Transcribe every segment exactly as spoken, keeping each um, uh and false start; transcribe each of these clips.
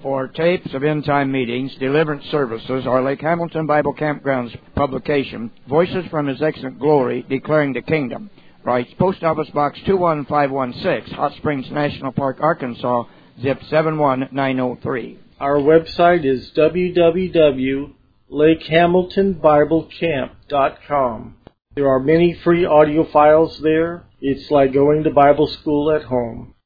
For tapes of end-time meetings, deliverance services, or Lake Hamilton Bible Campground's publication, Voices from His Excellent Glory, Declaring the Kingdom. Writes Post Office Box two one five one six, Hot Springs National Park, Arkansas, zip seven one nine oh three. Our website is w w w dot lake hamilton bible camp dot com. There are many free audio files there. It's like going to Bible school at home.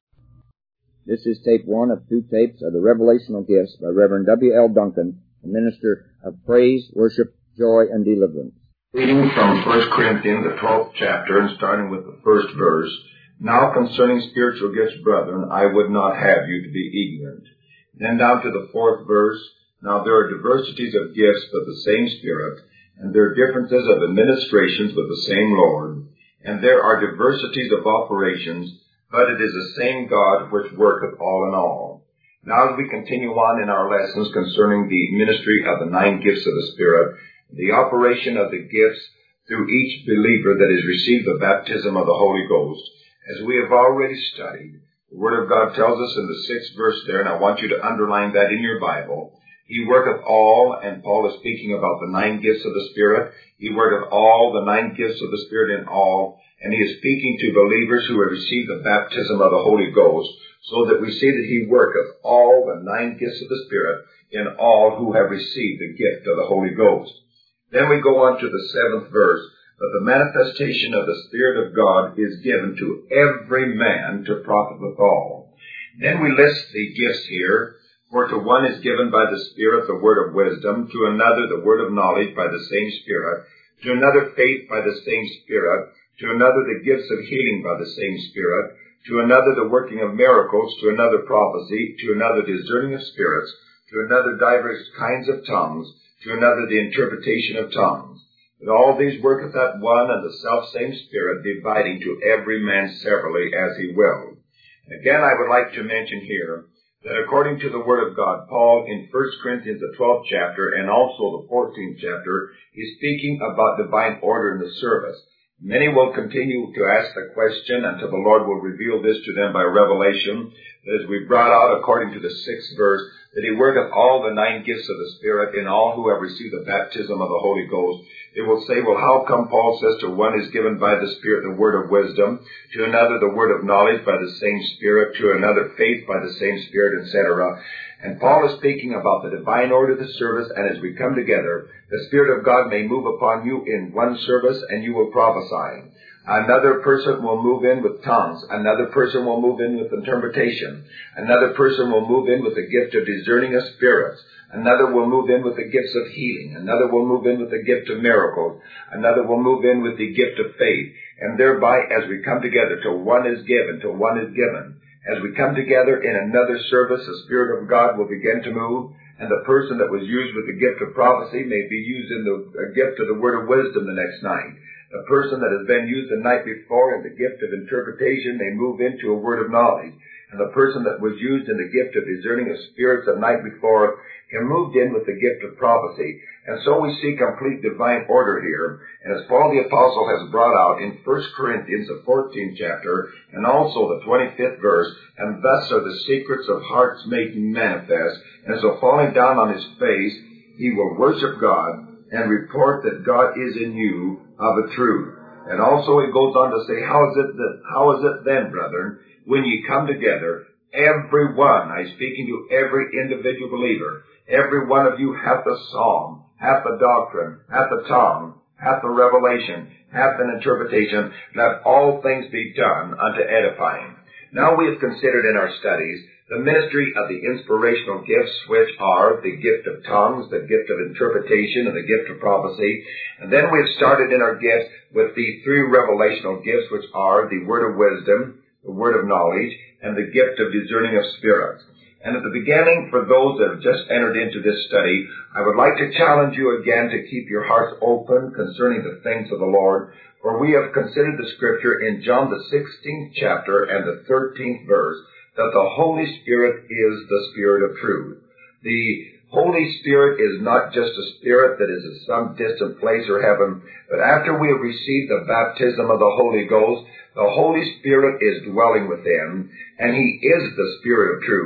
This is tape one of two tapes of the Revelational Gifts by Reverend W L Duncan, a minister of praise, worship, joy, and deliverance. Reading from First Corinthians, the twelfth chapter, and starting with the first verse. Now concerning spiritual gifts, brethren, I would not have you to be ignorant. Then down to the fourth verse. Now there are diversities of gifts, but the same Spirit, and there are differences of administrations, but the same Lord. And there are diversities of operations, but it is the same God which worketh all in all. Now as we continue on in our lessons concerning the ministry of the nine gifts of the Spirit, the operation of the gifts through each believer that has received the baptism of the Holy Ghost, as we have already studied, the Word of God tells us in the sixth verse there, and I want you to underline that in your Bible, He worketh all, and Paul is speaking about the nine gifts of the Spirit. He worketh all, the nine gifts of the Spirit in all, and he is speaking to believers who have received the baptism of the Holy Ghost, so that we see that he worketh all the nine gifts of the Spirit in all who have received the gift of the Holy Ghost. Then we go on to the seventh verse, but the manifestation of the Spirit of God is given to every man to profit withal. Then we list the gifts here. For to one is given by the Spirit the word of wisdom, to another the word of knowledge by the same Spirit, to another faith by the same Spirit, to another the gifts of healing by the same Spirit, to another the working of miracles, to another prophecy, to another discerning of spirits, to another divers kinds of tongues, to another the interpretation of tongues. But all these worketh that one and the selfsame Spirit, dividing to every man severally as he will. Again, I would like to mention here that according to the Word of God, Paul in First Corinthians, the twelfth chapter, and also the fourteenth chapter, is speaking about divine order in the service. Many will continue to ask the question until the Lord will reveal this to them by revelation, that as we brought out according to the sixth verse, that he worketh all the nine gifts of the Spirit in all who have received the baptism of the Holy Ghost. They will say, well, how come Paul says to one is given by the Spirit the word of wisdom, to another the word of knowledge by the same Spirit, to another faith by the same Spirit, et cetera. And Paul is speaking about the divine order of the service, and as we come together, the Spirit of God may move upon you in one service, and you will prophesy. Another person will move in with tongues. Another person will move in with interpretation. Another person will move in with the gift of discerning of spirits. Another will move in with the gifts of healing. Another will move in with the gift of miracles. Another will move in with the gift of faith. And thereby, as we come together, till one is given, till one is given. As we come together in another service, the Spirit of God will begin to move. And the person that was used with the gift of prophecy may be used in the gift of the word of wisdom the next night. The person that has been used the night before in the gift of interpretation may move into a word of knowledge. And the person that was used in the gift of discerning of spirits the night before can moved in with the gift of prophecy. And so we see complete divine order here. And as Paul the Apostle has brought out in First Corinthians, the fourteenth chapter, and also the twenty-fifth verse, and thus are the secrets of hearts made manifest. And so falling down on his face, he will worship God and report that God is in you of a truth. And also it goes on to say, how is it that, how is it then, brethren, when ye come together, every one, I speaking to every individual believer, every one of you hath a psalm, hath a doctrine, hath a tongue, hath a revelation, hath an interpretation, let all things be done unto edifying. Now we have considered in our studies the ministry of the inspirational gifts, which are the gift of tongues, the gift of interpretation, and the gift of prophecy. And then we have started in our gifts with the three revelational gifts, which are the word of wisdom, the word of knowledge, and the gift of discerning of spirits. And at the beginning, for those that have just entered into this study, I would like to challenge you again to keep your hearts open concerning the things of the Lord. For we have considered the scripture in John the sixteenth chapter and the thirteenth verse, that the Holy Spirit is the Spirit of truth. The Holy Spirit is not just a spirit that is in some distant place or heaven, but after we have received the baptism of the Holy Ghost, the Holy Spirit is dwelling within, and he is the Spirit of truth.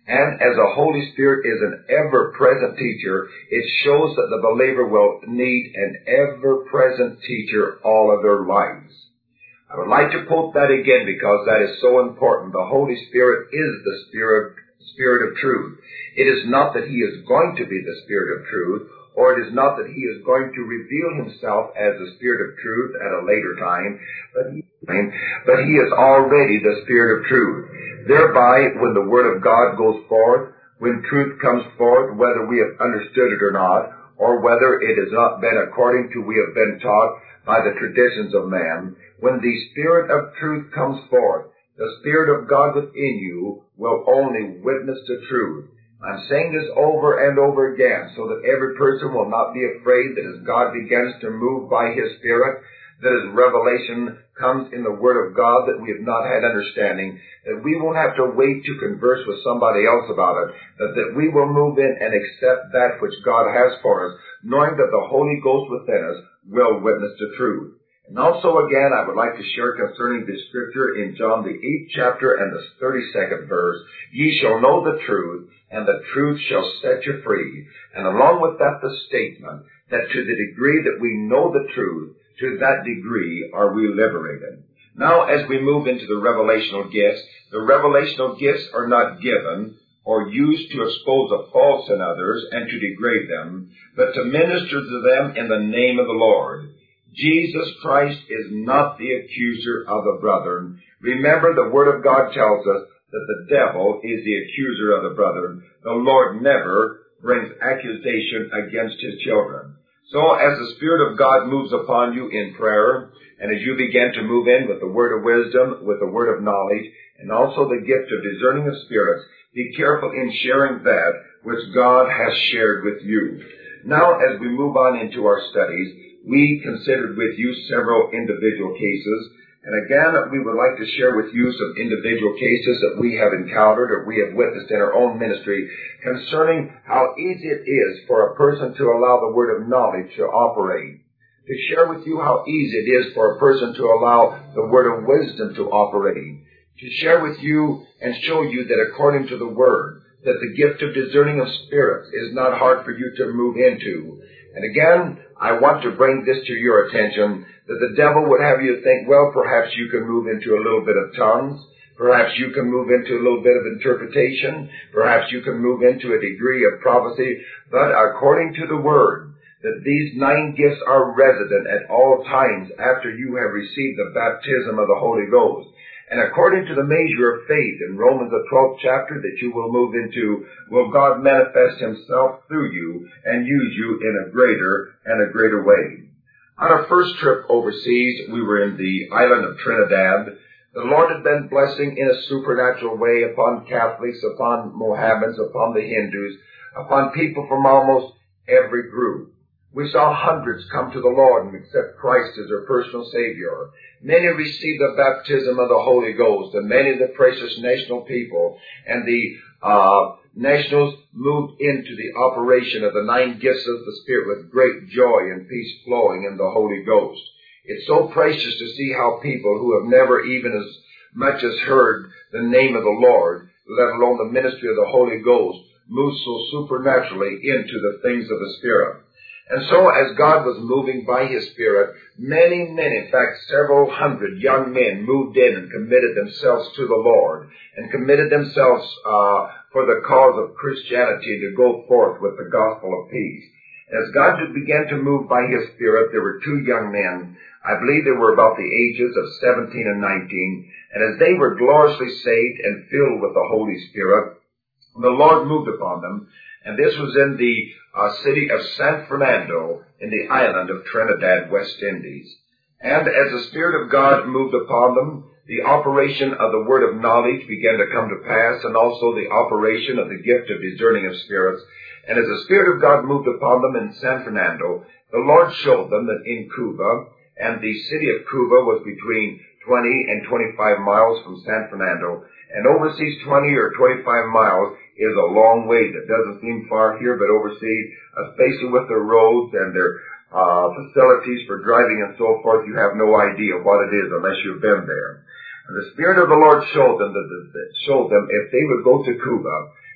And as the Holy Spirit is an ever-present teacher, it shows that the believer will need an ever-present teacher all of their lives. I would like to quote that again because that is so important. The Holy Spirit is the Spirit, Spirit of truth. It is not that He is going to be the Spirit of truth, or it is not that He is going to reveal Himself as the Spirit of truth at a later time, but He, but he is already the Spirit of truth. Thereby, when the Word of God goes forth, when truth comes forth, whether we have understood it or not, or whether it has not been according to we have been taught by the traditions of man, when the Spirit of truth comes forth, the Spirit of God within you will only witness the truth. I'm saying this over and over again so that every person will not be afraid that as God begins to move by His Spirit, that as revelation comes in the Word of God that we have not had understanding, that we won't have to wait to converse with somebody else about it, but that we will move in and accept that which God has for us, knowing that the Holy Ghost within us will witness the truth. And also again, I would like to share concerning this scripture in John the eighth chapter and the thirty-second verse, ye shall know the truth, and the truth shall set you free. And along with that, the statement that to the degree that we know the truth, to that degree are we liberated. Now, as we move into the revelational gifts, the revelational gifts are not given or used to expose a fault in others and to degrade them, but to minister to them in the name of the Lord. Jesus Christ is not the accuser of the brethren. Remember, the Word of God tells us that the devil is the accuser of the brethren. The Lord never brings accusation against His children. So as the Spirit of God moves upon you in prayer, and as you begin to move in with the word of wisdom, with the word of knowledge, and also the gift of discerning of spirits, be careful in sharing that which God has shared with you. Now, as we move on into our studies, we considered with you several individual cases. And again, we would like to share with you some individual cases that we have encountered or we have witnessed in our own ministry concerning how easy it is for a person to allow the word of knowledge to operate. To share with you how easy it is for a person to allow the word of wisdom to operate. To share with you and show you that according to the word, that the gift of discerning of spirits is not hard for you to move into. And again, I want to bring this to your attention, that the devil would have you think, well, perhaps you can move into a little bit of tongues. Perhaps you can move into a little bit of interpretation. Perhaps you can move into a degree of prophecy. But according to the word, that these nine gifts are resident at all times after you have received the baptism of the Holy Ghost. And according to the measure of faith in Romans the twelfth chapter that you will move into, will God manifest Himself through you and use you in a greater and a greater way. On our first trip overseas, we were in the island of Trinidad. The Lord had been blessing in a supernatural way upon Catholics, upon Mohammedans, upon the Hindus, upon people from almost every group. We saw hundreds come to the Lord and accept Christ as their personal Savior. Many received the baptism of the Holy Ghost, and many of the precious national people and the uh, nationals moved into the operation of the nine gifts of the Spirit with great joy and peace flowing in the Holy Ghost. It's so precious to see how people who have never even as much as heard the name of the Lord, let alone the ministry of the Holy Ghost, move so supernaturally into the things of the Spirit. And so as God was moving by His Spirit, many, many, in fact several hundred young men moved in and committed themselves to the Lord and committed themselves uh, for the cause of Christianity to go forth with the gospel of peace. As God began to move by His Spirit, there were two young men. I believe they were about the ages of seventeen and nineteen. And as they were gloriously saved and filled with the Holy Spirit, the Lord moved upon them. And this was in the uh, city of San Fernando in the island of Trinidad, West Indies. And as the Spirit of God moved upon them, the operation of the word of knowledge began to come to pass, and also the operation of the gift of discerning of spirits. And as the Spirit of God moved upon them in San Fernando, the Lord showed them that in Cuba, and the city of Cuba was between twenty and twenty-five miles from San Fernando, and overseas twenty or twenty-five miles is a long way. That doesn't seem far here, but overseas, especially with their roads and their uh, facilities for driving and so forth, you have no idea what it is unless you've been there. And the Spirit of the Lord showed them that, that showed them if they would go to Cuba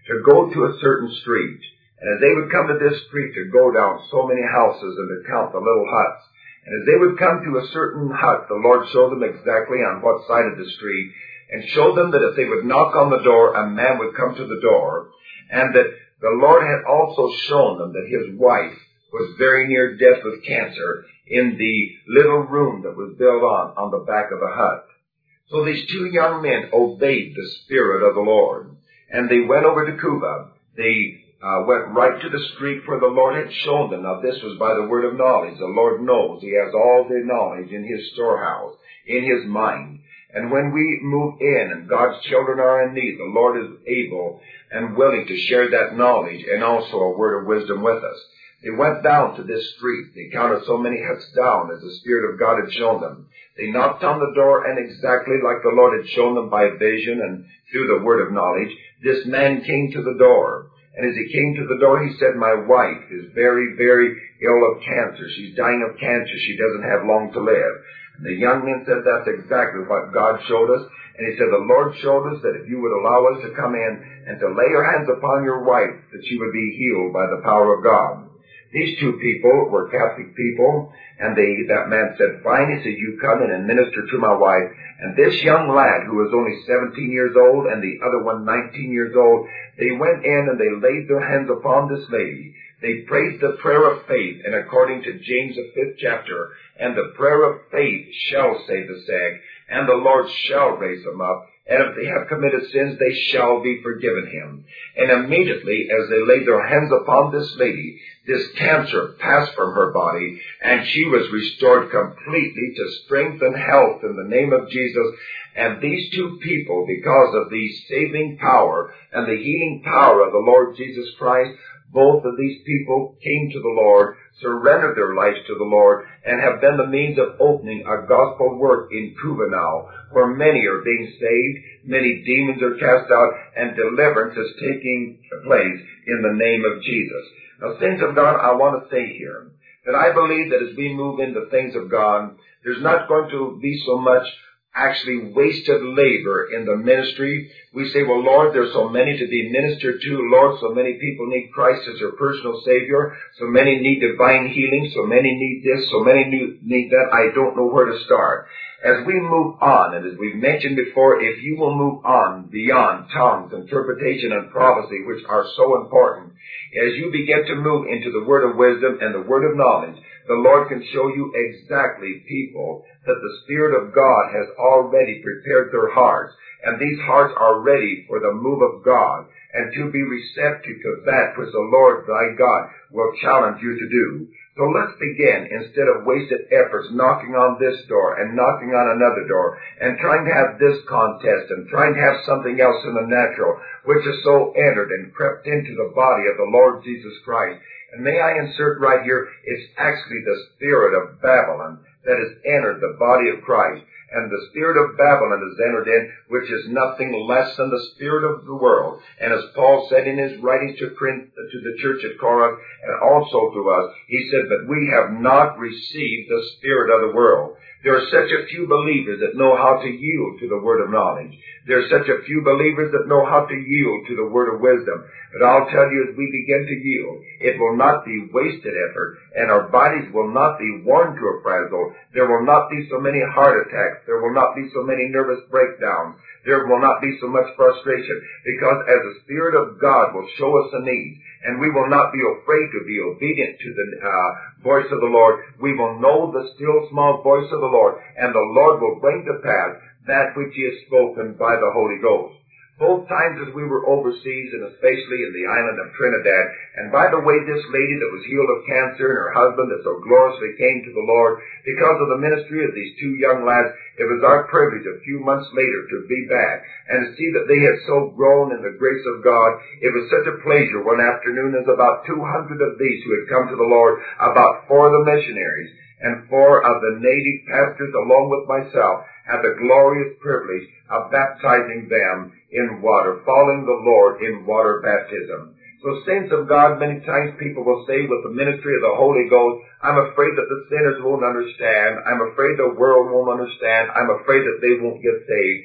to go to a certain street. And as they would come to this street to go down so many houses and to count the little huts, and as they would come to a certain hut, the Lord showed them exactly on what side of the street, and showed them that if they would knock on the door, a man would come to the door, and that the Lord had also shown them that his wife was very near death with cancer in the little room that was built on, on the back of the hut. So these two young men obeyed the Spirit of the Lord, and they went over to Cuba. They uh, went right to the street where the Lord had shown them. Now this was by the word of knowledge. The Lord knows. He has all the knowledge in his storehouse, in his mind. And when we move in and God's children are in need, the Lord is able and willing to share that knowledge and also a word of wisdom with us. They went down to this street. They counted so many huts down as the Spirit of God had shown them. They knocked on the door, and exactly like the Lord had shown them by vision and through the word of knowledge, this man came to the door. And as he came to the door, he said, "My wife is very, very ill of cancer. She's dying of cancer. She doesn't have long to live." And the young man said, "That's exactly what God showed us." And he said, "The Lord showed us that if you would allow us to come in and to lay your hands upon your wife, that she would be healed by the power of God." These two people were Catholic people, and they, that man said, "Fine." He said, "You come in and minister to my wife." And this young lad, who was only seventeen years old, and the other one nineteen years old, they went in and they laid their hands upon this lady. They prayed the prayer of faith, and according to James, the fifth chapter, "And the prayer of faith shall save the sick, and the Lord shall raise them up. And if they have committed sins, they shall be forgiven him." And immediately, as they laid their hands upon this lady, this cancer passed from her body, and she was restored completely to strength and health in the name of Jesus. And these two people, because of the saving power and the healing power of the Lord Jesus Christ, both of these people came to the Lord, surrendered their lives to the Lord, and have been the means of opening a gospel work in Cuba now, where many are being saved, many demons are cast out, and deliverance is taking place in the name of Jesus. Now, saints of God, I want to say here that I believe that as we move into things of God, there's not going to be so much actually wasted labor in the ministry. We say, "Well, Lord, there's so many to be ministered to. Lord, so many people need Christ as their personal Savior. So many need divine healing. So many need this. So many need that. I don't know where to start." As we move on, and as we've mentioned before, if you will move on beyond tongues, interpretation, and prophecy, which are so important, as you begin to move into the word of wisdom and the word of knowledge, the Lord can show you exactly people that the Spirit of God has already prepared their hearts. And these hearts are ready for the move of God and to be receptive to that which the Lord thy God will challenge you to do. So let's begin, instead of wasted efforts knocking on this door and knocking on another door and trying to have this contest and trying to have something else in the natural, which is so entered and crept into the body of the Lord Jesus Christ. And may I insert right here, it's actually the spirit of Babylon that has entered the body of Christ. And the spirit of Babylon has entered in, which is nothing less than the spirit of the world. And as Paul said in his writings to, to the church at Corinth, and also to us, he said that we have not received the spirit of the world. There are such a few believers that know how to yield to the word of knowledge. There are such a few believers that know how to yield to the word of wisdom. But I'll tell you, as we begin to yield, it will not be wasted effort, and our bodies will not be worn to a frazzle. There will not be so many heart attacks. There will not be so many nervous breakdowns. There will not be so much frustration, because as the Spirit of God will show us a need, and we will not be afraid to be obedient to the uh, voice of the Lord. We will know the still small voice of the Lord, and the Lord will bring to pass that which He has spoken by the Holy Ghost. Both times as we were overseas, and especially in the island of Trinidad, and by the way, this lady that was healed of cancer and her husband that so gloriously came to the Lord, because of the ministry of these two young lads, it was our privilege a few months later to be back and to see that they had so grown in the grace of God. It was such a pleasure one afternoon as about two hundred of these who had come to the Lord, about four of the missionaries and four of the native pastors along with myself, had the glorious privilege of baptizing them in water, following the Lord in water baptism. So, saints of God, many times people will say with the ministry of the Holy Ghost, "I'm afraid that the sinners won't understand. I'm afraid the world won't understand. I'm afraid that they won't get saved."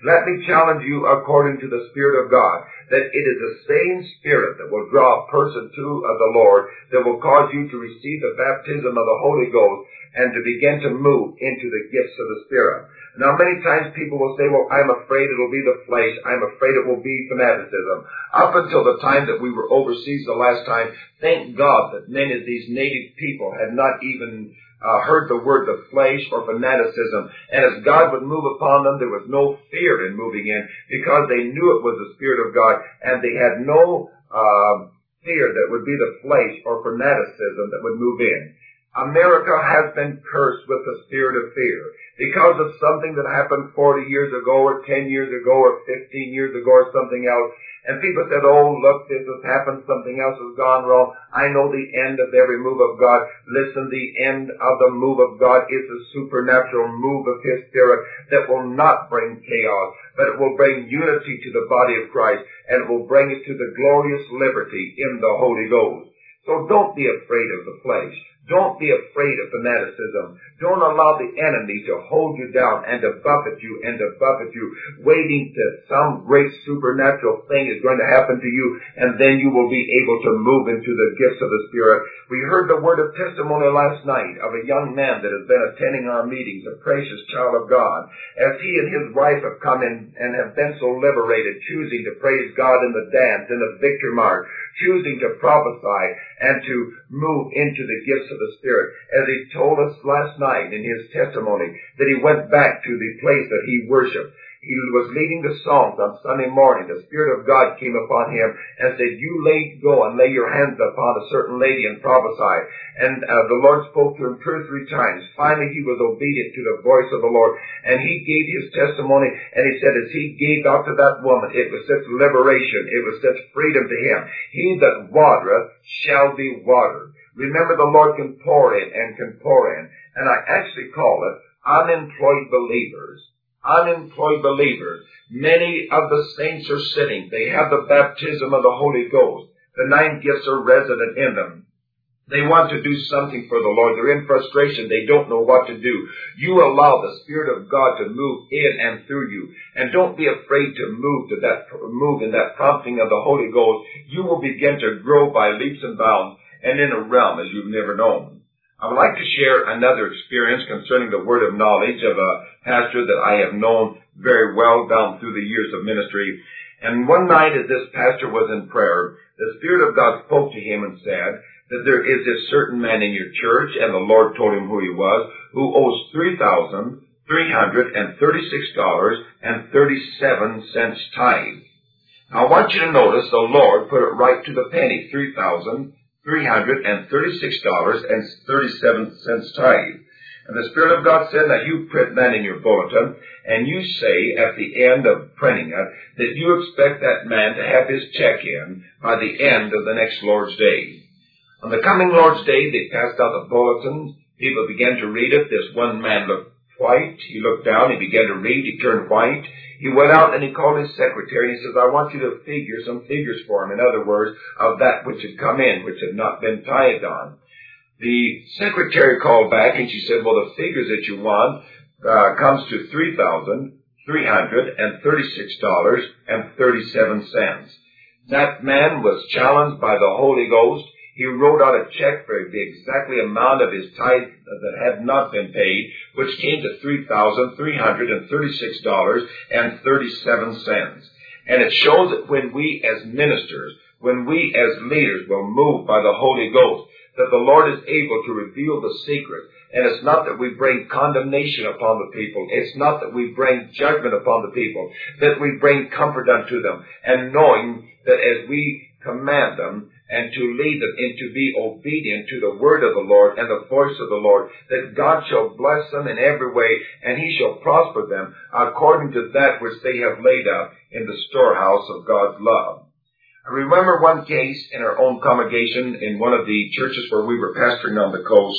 Let me challenge you according to the Spirit of God, that it is the same Spirit that will draw a person to uh, the Lord, that will cause you to receive the baptism of the Holy Ghost and to begin to move into the gifts of the Spirit. Now, many times people will say, well, I'm afraid it'll be the flesh. I'm afraid it will be fanaticism. Up until the time that we were overseas the last time, thank God that many of these native people had not even uh, heard the word the flesh or fanaticism. And as God would move upon them, there was no fear in moving in because they knew it was the Spirit of God, and they had no uh, fear that would be the flesh or fanaticism that would move in. America has been cursed with the spirit of fear because of something that happened forty years ago or ten years ago or fifteen years ago or something else. And people said, oh, look, this has happened, something else has gone wrong. I know the end of every move of God. Listen, the end of the move of God is a supernatural move of His Spirit that will not bring chaos, but it will bring unity to the body of Christ, and it will bring it to the glorious liberty in the Holy Ghost. So don't be afraid of the flesh. Don't be afraid of fanaticism. Don't allow the enemy to hold you down and to buffet you and to buffet you, waiting that some great supernatural thing is going to happen to you, and then you will be able to move into the gifts of the Spirit. We heard the word of testimony last night of a young man that has been attending our meetings, a precious child of God, as he and his wife have come in and have been so liberated, choosing to praise God in the dance, in the victory march, choosing to prophesy and to move into the gifts of the Spirit. As he told us last night in his testimony that he went back to the place that he worshiped. He was leading the songs on Sunday morning. The Spirit of God came upon him and said, you lay, go and lay your hands upon a certain lady and prophesy. And uh, the Lord spoke to him two or three times. Finally, he was obedient to the voice of the Lord. And he gave his testimony, and he said, as he gave out to that woman, it was such liberation. It was such freedom to him. He that watereth shall be watered. Remember, the Lord can pour in and can pour in. And I actually call it unemployed believers. Unemployed believers. Many of the saints are sitting. They have the baptism of the Holy Ghost. The nine gifts are resident in them. They want to do something for the Lord. They're in frustration. They don't know what to do. You allow the Spirit of God to move in and through you. And don't be afraid to move to that, move in that prompting of the Holy Ghost. You will begin to grow by leaps and bounds and in a realm as you've never known. I would like to share another experience concerning the word of knowledge of a pastor that I have known very well down through the years of ministry. And one night as this pastor was in prayer, the Spirit of God spoke to him and said that there is this certain man in your church, and the Lord told him who he was, who owes three thousand three hundred thirty-six dollars and thirty-seven cents tithe. Now I want you to notice the Lord put it right to the penny, three thousand three hundred thirty-six dollars and thirty-seven cents tithe. And the Spirit of God said that you print that in your bulletin, and you say at the end of printing it that you expect that man to have his check in by the end of the next Lord's Day. On the coming Lord's Day, they passed out the bulletin. People began to read it. This one man looked white. He looked down. He began to read. He turned white. He went out and he called his secretary and he says, I want you to figure some figures for him. In other words, of that which had come in, which had not been tithed on. The secretary called back and she said, well, the figures that you want uh, comes to three thousand three hundred thirty-six dollars and thirty-seven cents. That man was challenged by the Holy Ghost. He wrote out a check for the exactly amount of his tithe that had not been paid, which came to three thousand three hundred thirty-six dollars and thirty-seven cents. And it shows that when we as ministers, when we as leaders will move by the Holy Ghost, that the Lord is able to reveal the secret. And it's not that we bring condemnation upon the people. It's not that we bring judgment upon the people. That we bring comfort unto them. And knowing that as we command them and to lead them and to be obedient to the word of the Lord and the voice of the Lord, that God shall bless them in every way and He shall prosper them according to that which they have laid out in the storehouse of God's love. I remember one case in our own congregation in one of the churches where we were pastoring on the coast.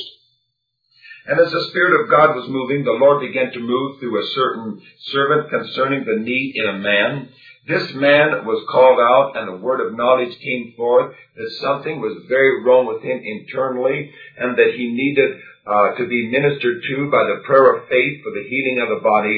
And as the Spirit of God was moving, the Lord began to move through a certain servant concerning the need in a man. This man was called out and the word of knowledge came forth that something was very wrong with him internally and that he needed uh, to be ministered to by the prayer of faith for the healing of the body.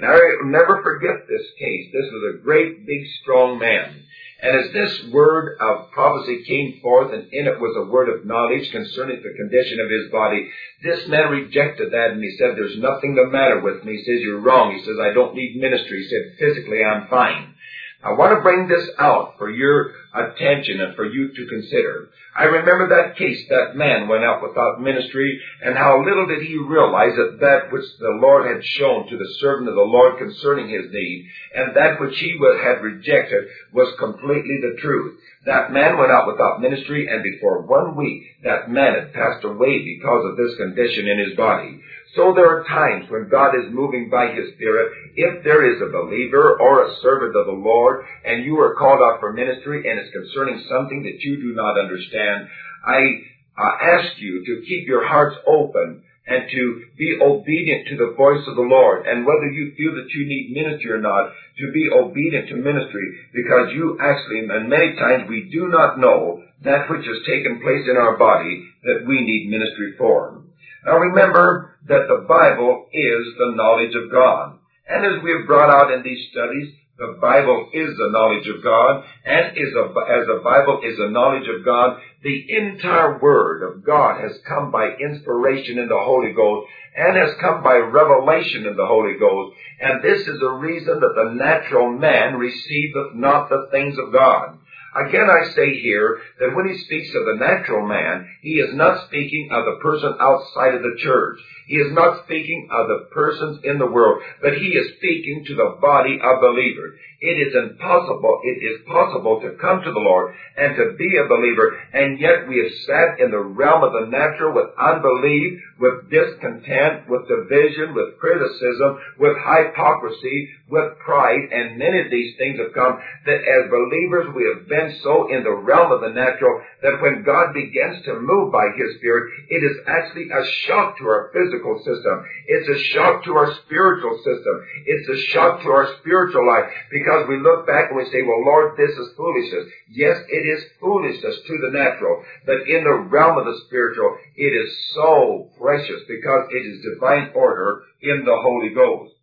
And I will never forget this case. This was a great, big, strong man. And as this word of prophecy came forth, and in it was a word of knowledge concerning the condition of his body, this man rejected that, and he said, there's nothing the matter with me. He says, you're wrong. He says, I don't need ministry. He said, physically, I'm fine. I want to bring this out for your attention and for you to consider. I remember that case. That man went out without ministry, and how little did he realize that that which the Lord had shown to the servant of the Lord concerning his need, and that which he had rejected, was completely the truth. That man went out without ministry, and before one week, that man had passed away because of this condition in his body. So there are times when God is moving by His Spirit. If there is a believer or a servant of the Lord, and you are called out for ministry, and it's concerning something that you do not understand, I uh, ask you to keep your hearts open and to be obedient to the voice of the Lord. And whether you feel that you need ministry or not, to be obedient to ministry, because you actually, and many times we do not know that which has taken place in our body that we need ministry for. Now remember that the Bible is the knowledge of God. And as we have brought out in these studies, the Bible is the knowledge of God, and is a, as the Bible is the knowledge of God, the entire Word of God has come by inspiration in the Holy Ghost, and has come by revelation in the Holy Ghost. And this is the reason that the natural man receiveth not the things of God. Again, I say here that when he speaks of the natural man, he is not speaking of the person outside of the church. He is not speaking of the persons in the world, but he is speaking to the body of believers. It is impossible, it is possible to come to the Lord and to be a believer, and yet we have sat in the realm of the natural with unbelief, with discontent, with division, with criticism, with hypocrisy, with pride, and many of these things have come that as believers we have been so in the realm of the natural that when God begins to move by His Spirit, it is actually a shock to our physical system. It's a shock to our spiritual system. It's a shock to our spiritual life, because we look back and we say, well, Lord, this is foolishness. Yes, it is foolishness to the natural, but in the realm of the spiritual, it is so precious because it is divine order in the Holy Ghost.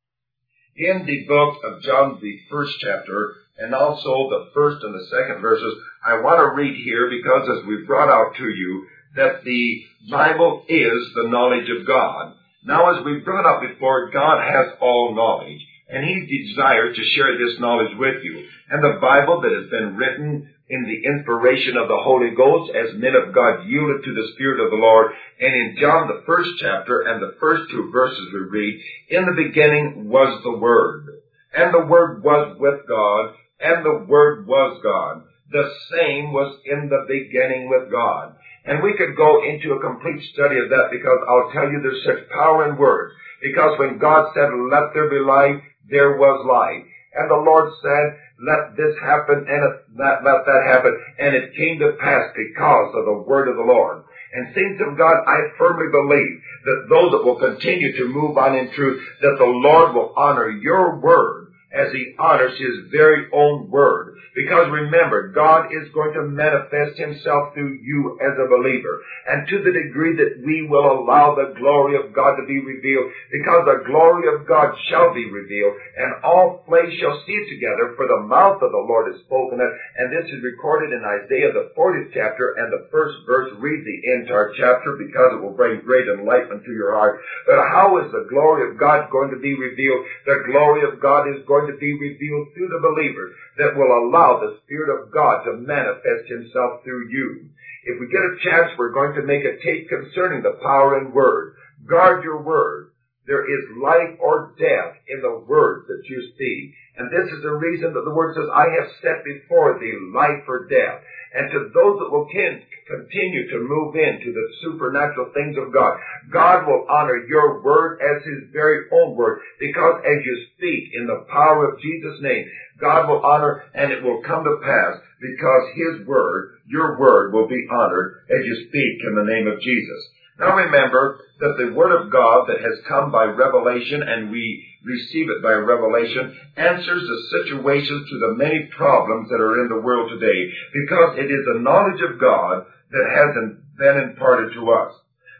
In the book of John, the first chapter, and also the first and the second verses, I want to read here because as we brought out to you that the Bible is the knowledge of God. Now, as we brought up before, God has all knowledge, and He desires to share this knowledge with you. And the Bible that has been written in the inspiration of the Holy Ghost as men of God yielded to the Spirit of the Lord. And in John, the first chapter and the first two verses we read, in the beginning was the Word, and the Word was with God, and the Word was God. The same was in the beginning with God. And we could go into a complete study of that, because I'll tell you there's such power in words. Because when God said, let there be light, there was light. And the Lord said, let this happen and let, let that happen. And it came to pass because of the word of the Lord. And saints of God, I firmly believe that those that will continue to move on in truth, that the Lord will honor your word as He honors His very own word. Because remember, God is going to manifest Himself through you as a believer. And to the degree that we will allow the glory of God to be revealed, because the glory of God shall be revealed, and all flesh shall see it together, for the mouth of the Lord has spoken it. And this is recorded in Isaiah, the fortieth chapter, and the first verse. Read the entire chapter, because it will bring great enlightenment to your heart. But how is the glory of God going to be revealed? The glory of God is going to be revealed through the believers that will allow the Spirit of God to manifest Himself through you. If we get a chance, we're going to make a tape concerning the power in word. Guard your word. There is life or death in the words that you speak. And this is the reason that the word says, I have set before thee life or death. And to those that will continue to move into the supernatural things of God, God will honor your word as His very own word. Because as you speak in the power of Jesus' name, God will honor, and it will come to pass, because His word, your word, will be honored as you speak in the name of Jesus. Now remember that the Word of God that has come by revelation, and we receive it by revelation, answers the situations to the many problems that are in the world today, because it is the knowledge of God that has been imparted to us.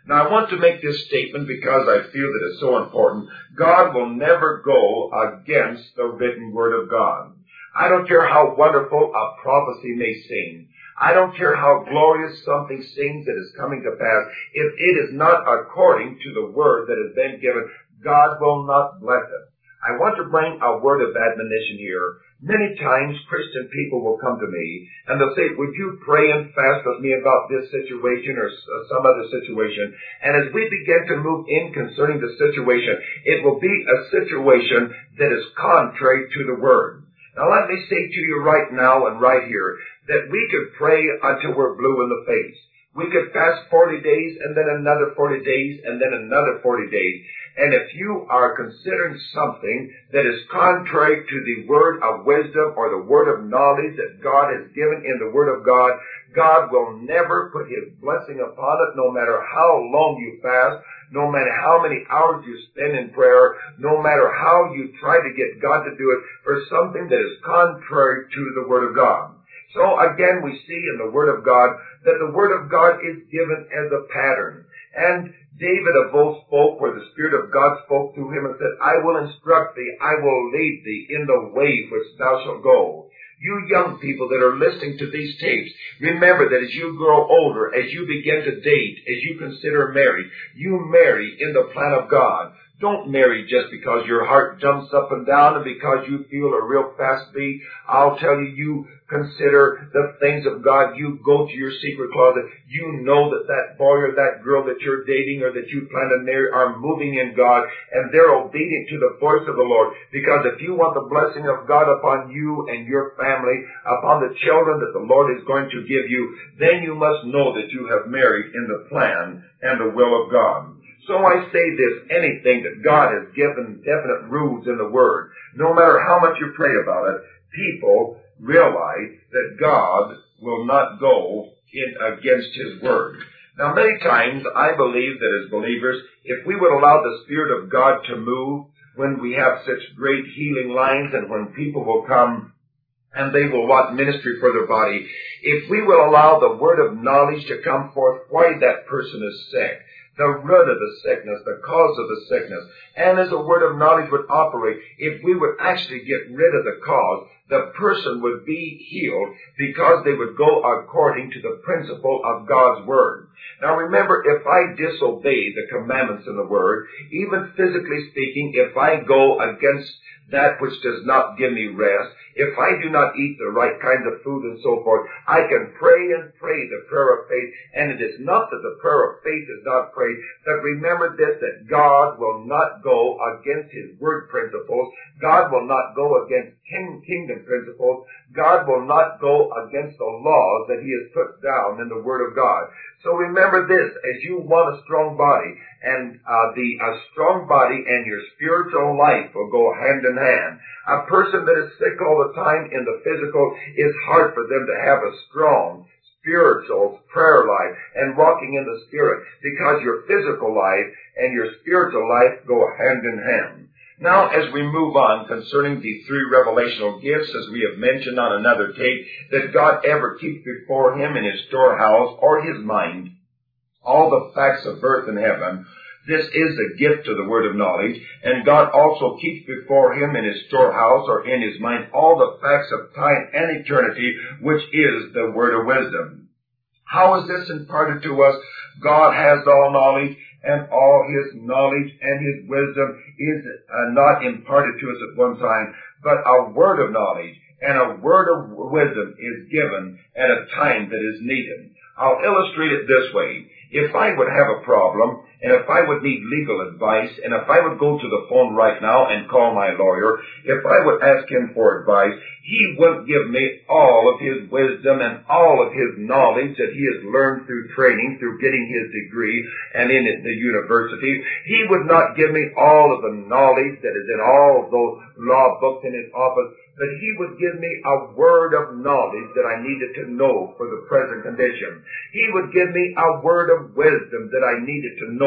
Now, I want to make this statement because I feel that it's so important. God will never go against the written Word of God. I don't care how wonderful a prophecy may seem. I don't care how glorious something seems that is coming to pass. If it is not according to the Word that has been given, God will not bless it. I want to bring a word of admonition here. Many times Christian people will come to me and they'll say, would you pray and fast with me about this situation or some other situation? And as we begin to move in concerning the situation, it will be a situation that is contrary to the Word. Now let me say to you right now and right here that we could pray until we're blue in the face. We could fast forty days and then another forty days and then another forty days. And if you are considering something that is contrary to the word of wisdom or the word of knowledge that God has given in the Word of God, God will never put His blessing upon it, no matter how long you fast, no matter how many hours you spend in prayer, no matter how you try to get God to do it for something that is contrary to the Word of God. So again, we see in the Word of God that the Word of God is given as a pattern. And David of old spoke where the Spirit of God spoke to him and said, I will instruct thee, I will lead thee in the way which thou shalt go. You young people that are listening to these tapes, remember that as you grow older, as you begin to date, as you consider marriage, you marry in the plan of God. Don't marry just because your heart jumps up and down and because you feel a real fast beat. I'll tell you, you consider the things of God. You go to your secret closet. You know that that boy or that girl that you're dating or that you plan to marry are moving in God and they're obedient to the voice of the Lord. Because if you want the blessing of God upon you and your family, upon the children that the Lord is going to give you, then you must know that you have married in the plan and the will of God. So I say this, anything that God has given definite rules in the Word, no matter how much you pray about it, people realize that God will not go in against His Word. Now many times I believe that as believers, if we would allow the Spirit of God to move when we have such great healing lines and when people will come and they will want ministry for their body, if we will allow the word of knowledge to come forth why that person is sick, the root of the sickness, the cause of the sickness, and as a word of knowledge would operate, if we would actually get rid of the cause, the person would be healed because they would go according to the principle of God's Word. Now remember, if I disobey the commandments in the Word, even physically speaking, if I go against that which does not give me rest, if I do not eat the right kinds of food and so forth, I can pray and pray the prayer of faith, and it is not that the prayer of faith is not prayed, but remember this, that God will not go against His Word principles, God will not go against kingdom principles, God will not go against the laws that He has put down in the Word of God. So remember this, as you want a strong body, and uh, the a strong body and your spiritual life will go hand in hand. A person that is sick all the time in the physical, it's hard for them to have a strong spiritual prayer life and walking in the Spirit, because your physical life and your spiritual life go hand in hand. Now, as we move on concerning the three revelational gifts, as we have mentioned on another tape, that God ever keeps before Him in His storehouse or His mind all the facts of earth and heaven, this is a gift to the word of knowledge, and God also keeps before Him in His storehouse or in His mind all the facts of time and eternity, which is the word of wisdom. How is this imparted to us? God has all knowledge, and all His knowledge and His wisdom is uh, not imparted to us at one time, but a word of knowledge and a word of wisdom is given at a time that is needed. I'll illustrate it this way. If I would have a problem, and if I would need legal advice, and if I would go to the phone right now and call my lawyer, if I would ask him for advice, he wouldn't give me all of his wisdom and all of his knowledge that he has learned through training, through getting his degree and in the university. He would not give me all of the knowledge that is in all of those law books in his office, but he would give me a word of knowledge that I needed to know for the present condition. He would give me a word of wisdom that I needed to know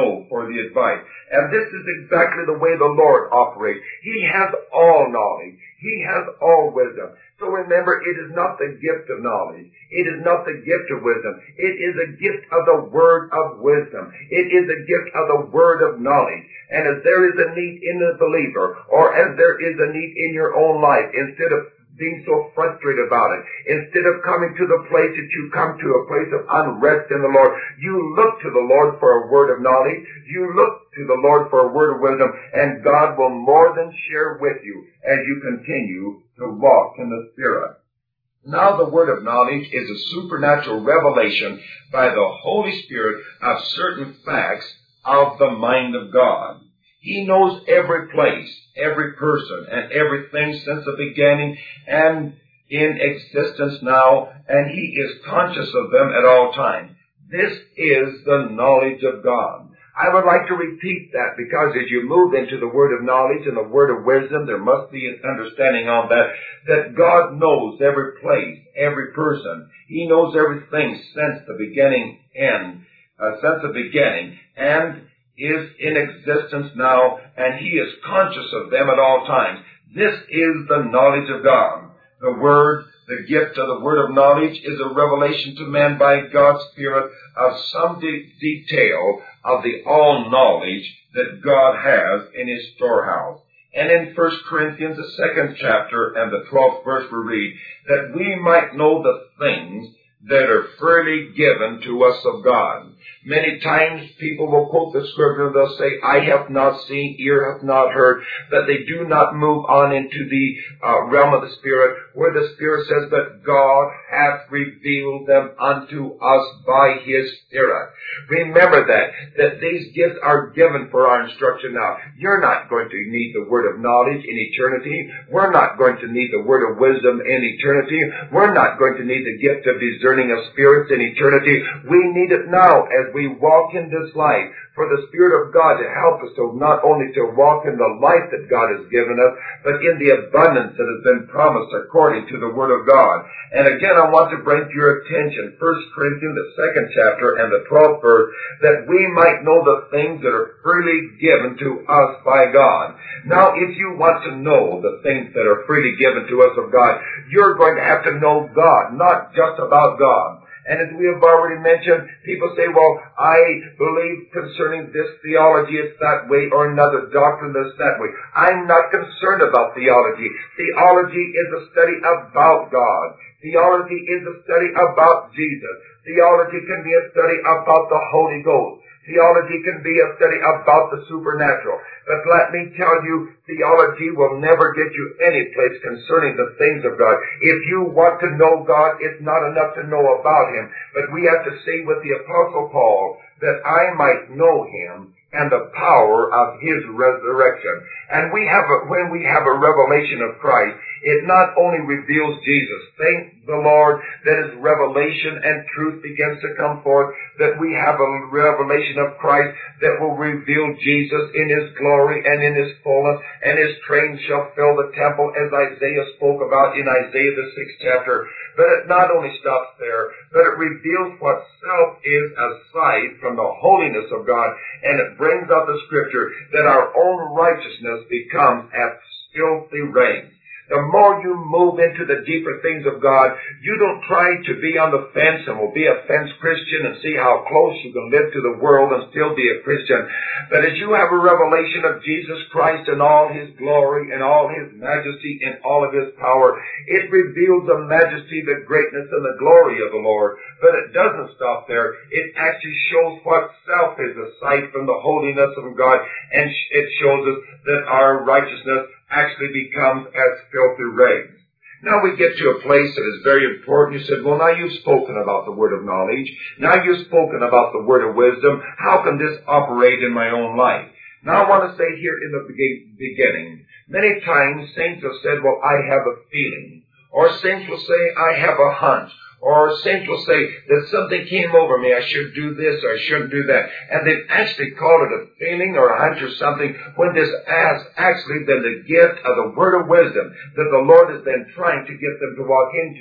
know, for the advice. And this is exactly the way the Lord operates. He has all knowledge. He has all wisdom. So remember, it is not the gift of knowledge. It is not the gift of wisdom. It is a gift of the word of wisdom. It is a gift of the word of knowledge. And as there is a need in the believer, or as there is a need in your own life, instead of being so frustrated about it, instead of coming to the place that you come to, a place of unrest in the Lord, you look to the Lord for a word of knowledge, you look to the Lord for a word of wisdom, and God will more than share with you as you continue to walk in the Spirit. Now the word of knowledge is a supernatural revelation by the Holy Spirit of certain facts of the mind of God. He knows every place, every person, and everything since the beginning and in existence now, and He is conscious of them at all times. This is the knowledge of God. I would like to repeat that, because as you move into the word of knowledge and the word of wisdom, there must be an understanding on that, that God knows every place, every person. He knows everything since the beginning end, uh, since the beginning, and is in existence now, and He is conscious of them at all times. This is the knowledge of God. The word, the gift of the word of knowledge is a revelation to man by God's Spirit of some de- detail of the all-knowledge that God has in His storehouse. And in First Corinthians, the second chapter and the twelfth verse, we read that we might know the things that are freely given to us of God. Many times people will quote the scripture and they'll say, I have not seen, ear hath not heard, that they do not move on into the uh, realm of the Spirit, where the Spirit says that God hath revealed them unto us by His Spirit. Remember that, that these gifts are given for our instruction now. You're not going to need the word of knowledge in eternity. We're not going to need the word of wisdom in eternity. We're not going to need the gift of discerning of spirits in eternity. We need it now as we walk in this life, for the Spirit of God to help us to not only to walk in the life that God has given us, but in the abundance that has been promised according to the Word of God. And again, I want to bring to your attention First Corinthians, the second chapter and the twelfth verse, that we might know the things that are freely given to us by God. Now, if you want to know the things that are freely given to us of God, you're going to have to know God, not just about God. And as we have already mentioned, people say, well, I believe concerning this theology it's that way, or another doctrine is that way. I'm not concerned about theology. Theology is a study about God. Theology is a study about Jesus. Theology can be a study about the Holy Ghost. Theology can be a study about the supernatural. But let me tell you, theology will never get you any place concerning the things of God. If you want to know God, it's not enough to know about Him. But we have to say with the Apostle Paul, that I might know Him and the power of His resurrection. And we have a, when we have a revelation of Christ, it not only reveals Jesus. Thank the Lord that His revelation and truth begins to come forth, that we have a revelation of Christ that will reveal Jesus in His glory and in His fullness, and His train shall fill the temple, as Isaiah spoke about in Isaiah the sixth chapter. But it not only stops there, but it reveals what self is aside from the holiness of God, and it brings out the scripture that our own righteousness becomes as filthy rags. The more you move into the deeper things of God, you don't try to be on the fence and will be a fence Christian and see how close you can live to the world and still be a Christian. But as you have a revelation of Jesus Christ and all His glory and all His majesty and all of His power, it reveals the majesty, the greatness, and the glory of the Lord. But it doesn't stop there. It actually shows what self is aside from the holiness of God, and it shows us that our righteousness actually becomes as filthy rags. Now we get to a place that is very important. You said, well, now you've spoken about the word of knowledge. Now you've spoken about the word of wisdom. How can this operate in my own life? Now I want to say here in the beginning, many times saints have said, well, I have a feeling. Or saints will say, I have a hunch. Or saints will say that something came over me, I should do this or I shouldn't do that. And they've actually called it a feeling or a hunch or something, when this has actually been the gift of the word of wisdom that the Lord has been trying to get them to walk into.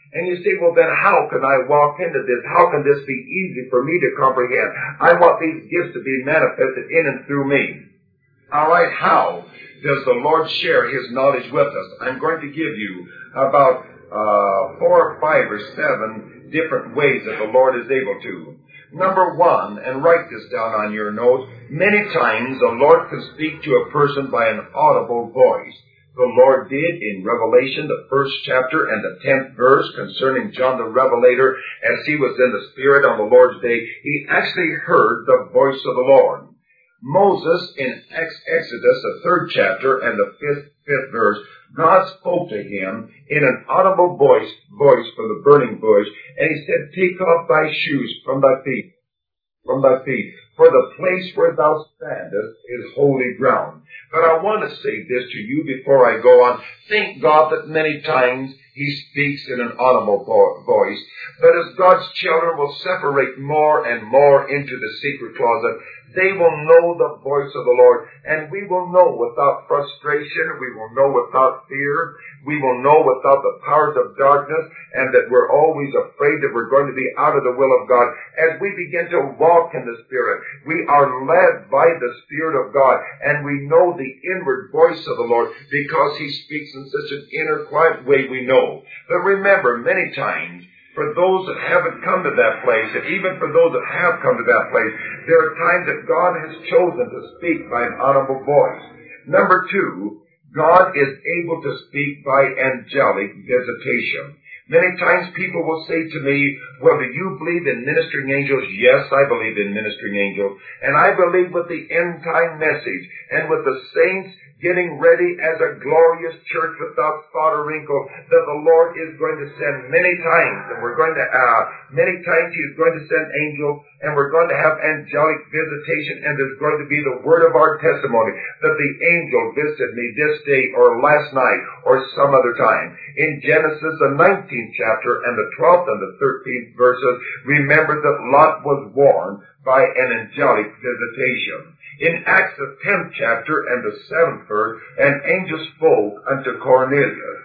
And you say, well, then how can I walk into this? How can this be easy for me to comprehend? I want these gifts to be manifested in and through me. All right, how does the Lord share His knowledge with us? I'm going to give you about uh, four or five or seven different ways that the Lord is able to. Number one, and write this down on your note, many times the Lord can speak to a person by an audible voice. The Lord did in Revelation, the first chapter and the tenth verse, concerning John the Revelator, as he was in the Spirit on the Lord's day. He actually heard the voice of the Lord. Moses, in Exodus, the third chapter and the fifth, fifth verse, God spoke to him in an audible voice, voice from the burning bush, and He said, take off thy shoes from thy feet, from thy feet, for the place where thou standest is holy ground. But I want to say this to you before I go on. Thank God that many times He speaks in an audible voice. But as God's children will separate more and more into the secret closet, they will know the voice of the Lord. And we will know without frustration. We will know without fear. We will know without the powers of darkness, and that we're always afraid that we're going to be out of the will of God. As we begin to walk in the Spirit, we are led by the Spirit of God, and we know the inward voice of the Lord because He speaks in such an inner, quiet way we know. But remember, many times, for those that haven't come to that place, and even for those that have come to that place, there are times that God has chosen to speak by an audible voice. Number two, God is able to speak by angelic visitation. Many times people will say to me, well, do you believe in ministering angels? Yes, I believe in ministering angels. And I believe with the end time message and with the saints getting ready as a glorious church without spot or wrinkle, that the Lord is going to send many times, and we're going to, uh, many times He is going to send angels, and we're going to have angelic visitation, and there's going to be the word of our testimony that the angel visited me this day or last night or some other time. In Genesis, the nineteenth chapter and the twelfth and the thirteenth verses, remember that Lot was warned by an angelic visitation. In Acts, the tenth chapter and the seventh verse, an angel spoke unto Cornelius.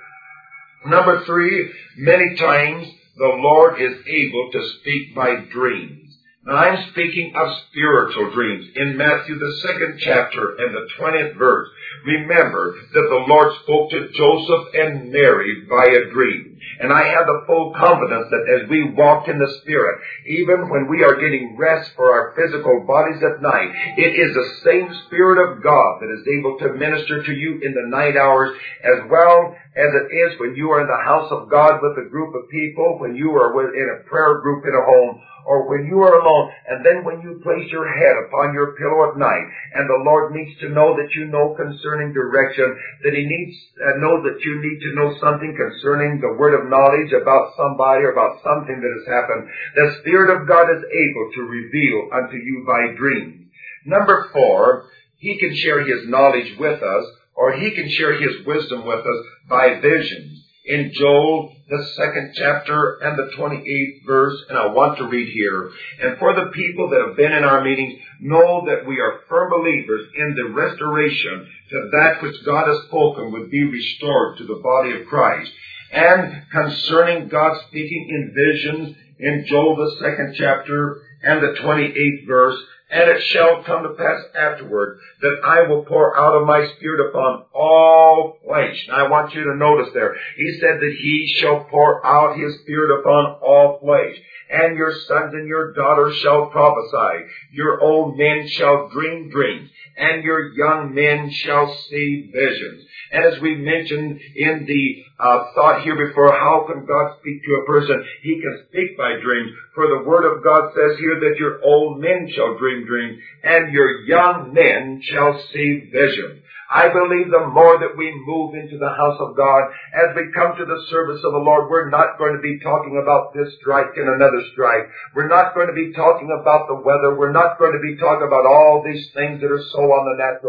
Number three, many times the Lord is able to speak by dreams. Now, I'm speaking of spiritual dreams. In Matthew, the second chapter and the twentieth verse, remember that the Lord spoke to Joseph and Mary by a dream. And I have the full confidence that as we walk in the Spirit, even when we are getting rest for our physical bodies at night, it is the same Spirit of God that is able to minister to you in the night hours, as well as it is when you are in the house of God with a group of people, when you are in a prayer group in a home, or when you are alone, and then when you place your head upon your pillow at night, and the Lord needs to know that you know concerning direction, that He needs uh, know that you need to know something concerning the word of knowledge about somebody or about something that has happened. The Spirit of God is able to reveal unto you by dreams. Number four, He can share His knowledge with us, or He can share His wisdom with us by visions. In Joel, the second chapter and the twenty-eighth verse, and I want to read here. And for the people that have been in our meetings, know that we are firm believers in the restoration to that which God has spoken would be restored to the body of Christ. And concerning God speaking in visions, in Joel, the second chapter and the twenty-eighth verse, and it shall come to pass afterward that I will pour out of my Spirit upon all flesh. Now I want you to notice there, He said that He shall pour out His Spirit upon all flesh. And your sons and your daughters shall prophesy. Your old men shall dream dreams. And your young men shall see visions. And as we mentioned in the uh, thought here before, how can God speak to a person? He can speak by dreams. For the Word of God says here that your old men shall dream dreams, and your young men shall see visions. I believe the more that we move into the house of God, as we come to the service of the Lord, we're not going to be talking about this strike and another strike. We're not going to be talking about the weather. We're not going to be talking about all these things that are so on the natural.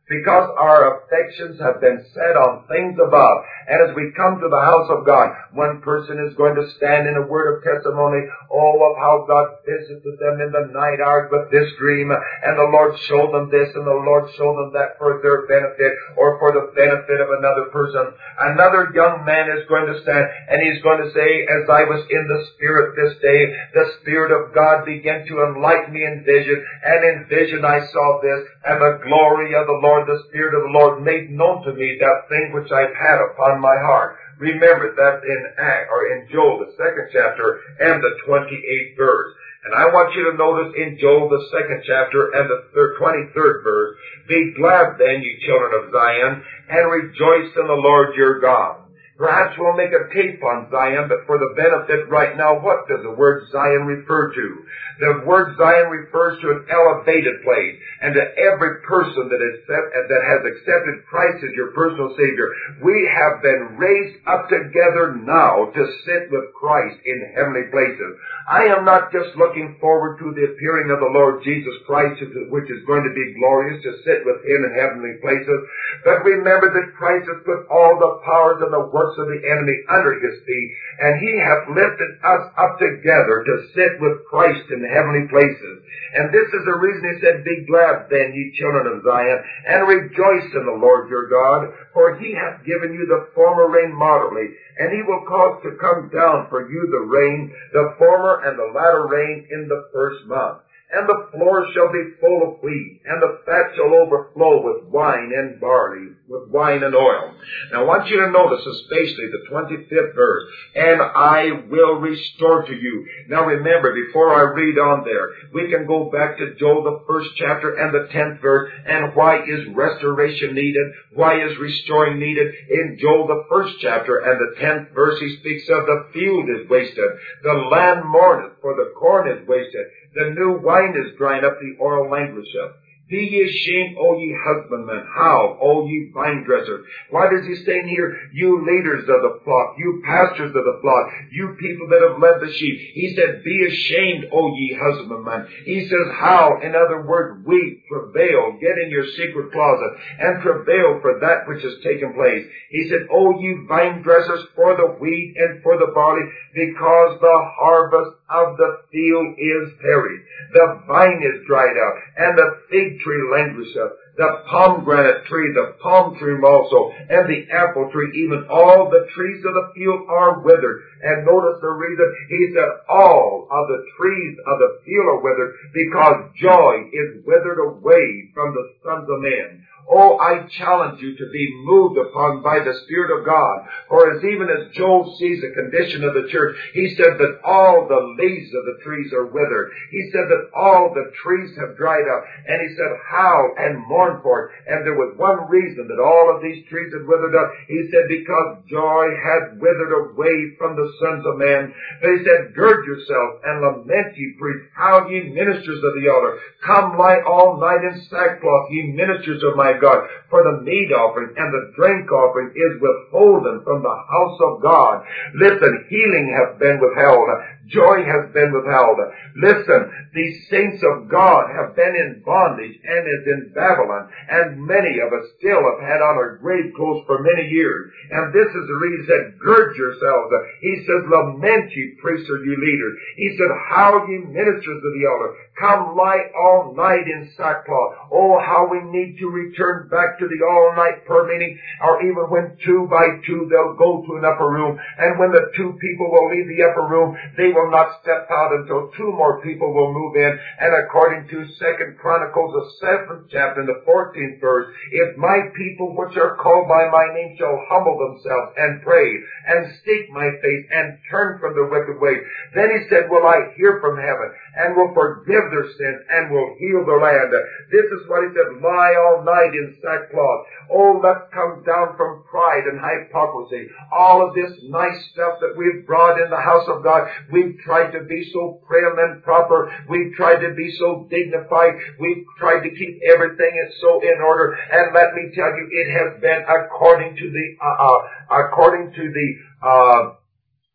because our affections have been set on things above. And as we come to the house of God, one person is going to stand in a word of testimony, oh, of how God visited them in the night hours with this dream, and the Lord showed them this, and the Lord showed them that for their benefit, or for the benefit of another person. Another young man is going to stand, and he's going to say, as I was in the Spirit this day, the Spirit of God began to enlighten me in vision, and in vision I saw this, and the glory of the Lord, the Spirit of the Lord made known to me that thing which I've had upon my heart. Remember that in Act, or in Joel, the second chapter, and the twenty-eighth verse. And I want you to notice in Joel, the second chapter, and the twenty-third verse, be glad then, ye children of Zion, and rejoice in the Lord your God. Perhaps we'll make a tape on Zion, but for the benefit right now, what does the word Zion refer to? The word Zion refers to an elevated place, and to every person that is that has accepted Christ as your personal Savior. We have been raised up together now to sit with Christ in heavenly places. I am not just looking forward to the appearing of the Lord Jesus Christ, which is going to be glorious, to sit with Him in heavenly places, but remember that Christ has put all the powers and the works of the enemy under His feet, and He hath lifted us up together to sit with Christ in heavenly places. And this is the reason He said, be glad then, ye children of Zion, and rejoice in the Lord your God, for He hath given you the former rain moderately, and He will cause to come down for you the rain, the former and the latter rain in the first month. And the floor shall be full of wheat, and the fat shall overflow with wine and barley, with wine and oil. Now I want you to notice especially the twenty-fifth verse, and I will restore to you. Now remember, before I read on there, we can go back to Joel, the first chapter and the tenth verse, and why is restoration needed? Why is restoring needed? In Joel, the first chapter and the tenth verse, he speaks of the field is wasted, the land mourneth, for the corn is wasted. The new wine is drying up, the oil languisheth. Be ye ashamed, O ye husbandmen. How, O ye vine dressers? Why does he say here, you leaders of the flock, you pastors of the flock, you people that have led the sheep? He said, be ashamed, O ye husbandmen. He says, how? In other words, weep, travail, get in your secret closet, and travail for that which has taken place. He said, O ye vine dressers, for the wheat and for the barley, because the harvest of the field is perished. The vine is dried up, and the fig tree languisheth. The pomegranate tree, the palm tree also, and the apple tree, even all the trees of the field are withered. And notice the reason. He said, all of the trees of the field are withered, because joy is withered away from the sons of men. Oh, I challenge you to be moved upon by the Spirit of God. For as even as Job sees the condition of the church, he said that all the leaves of the trees are withered. He said that all the trees have dried up. And he said, howl and mourn for it. And there was one reason that all of these trees had withered up. He said, because joy had withered away from the sons of men. But he said, gird yourself and lament, ye priests, how ye ministers of the altar. Come lie all night in sackcloth, ye ministers of my God, for the meat offering and the drink offering is withholden from the house of God. Listen, healing hath been withheld. Joy has been withheld. Listen, the saints of God have been in bondage and is in Babylon, and many of us still have had on our grave clothes for many years. And this is the reason he said, gird yourselves. He says, lament ye priests or ye leaders. He said, howl ye ministers of the altar. Come lie all night in sackcloth. Oh, how we need to return back to the all-night prayer meeting, or even when two by two they'll go to an upper room, and when the two people will leave the upper room, they will not step out until two more people will move in. And according to Second Chronicles, the seventh chapter, and the fourteenth verse, if my people which are called by my name shall humble themselves and pray and seek my face and turn from their wicked ways, then he said, will I hear from heaven and will forgive their sins and will heal their land. This is what he said, lie all night in sackcloth. Oh, let's come down from pride and hypocrisy. All of this nice stuff that we've brought in the house of God, we've tried to be so prim and proper. We've tried to be so dignified. We've tried to keep everything so in order. And let me tell you, it has been according to the, uh, uh according to the, uh,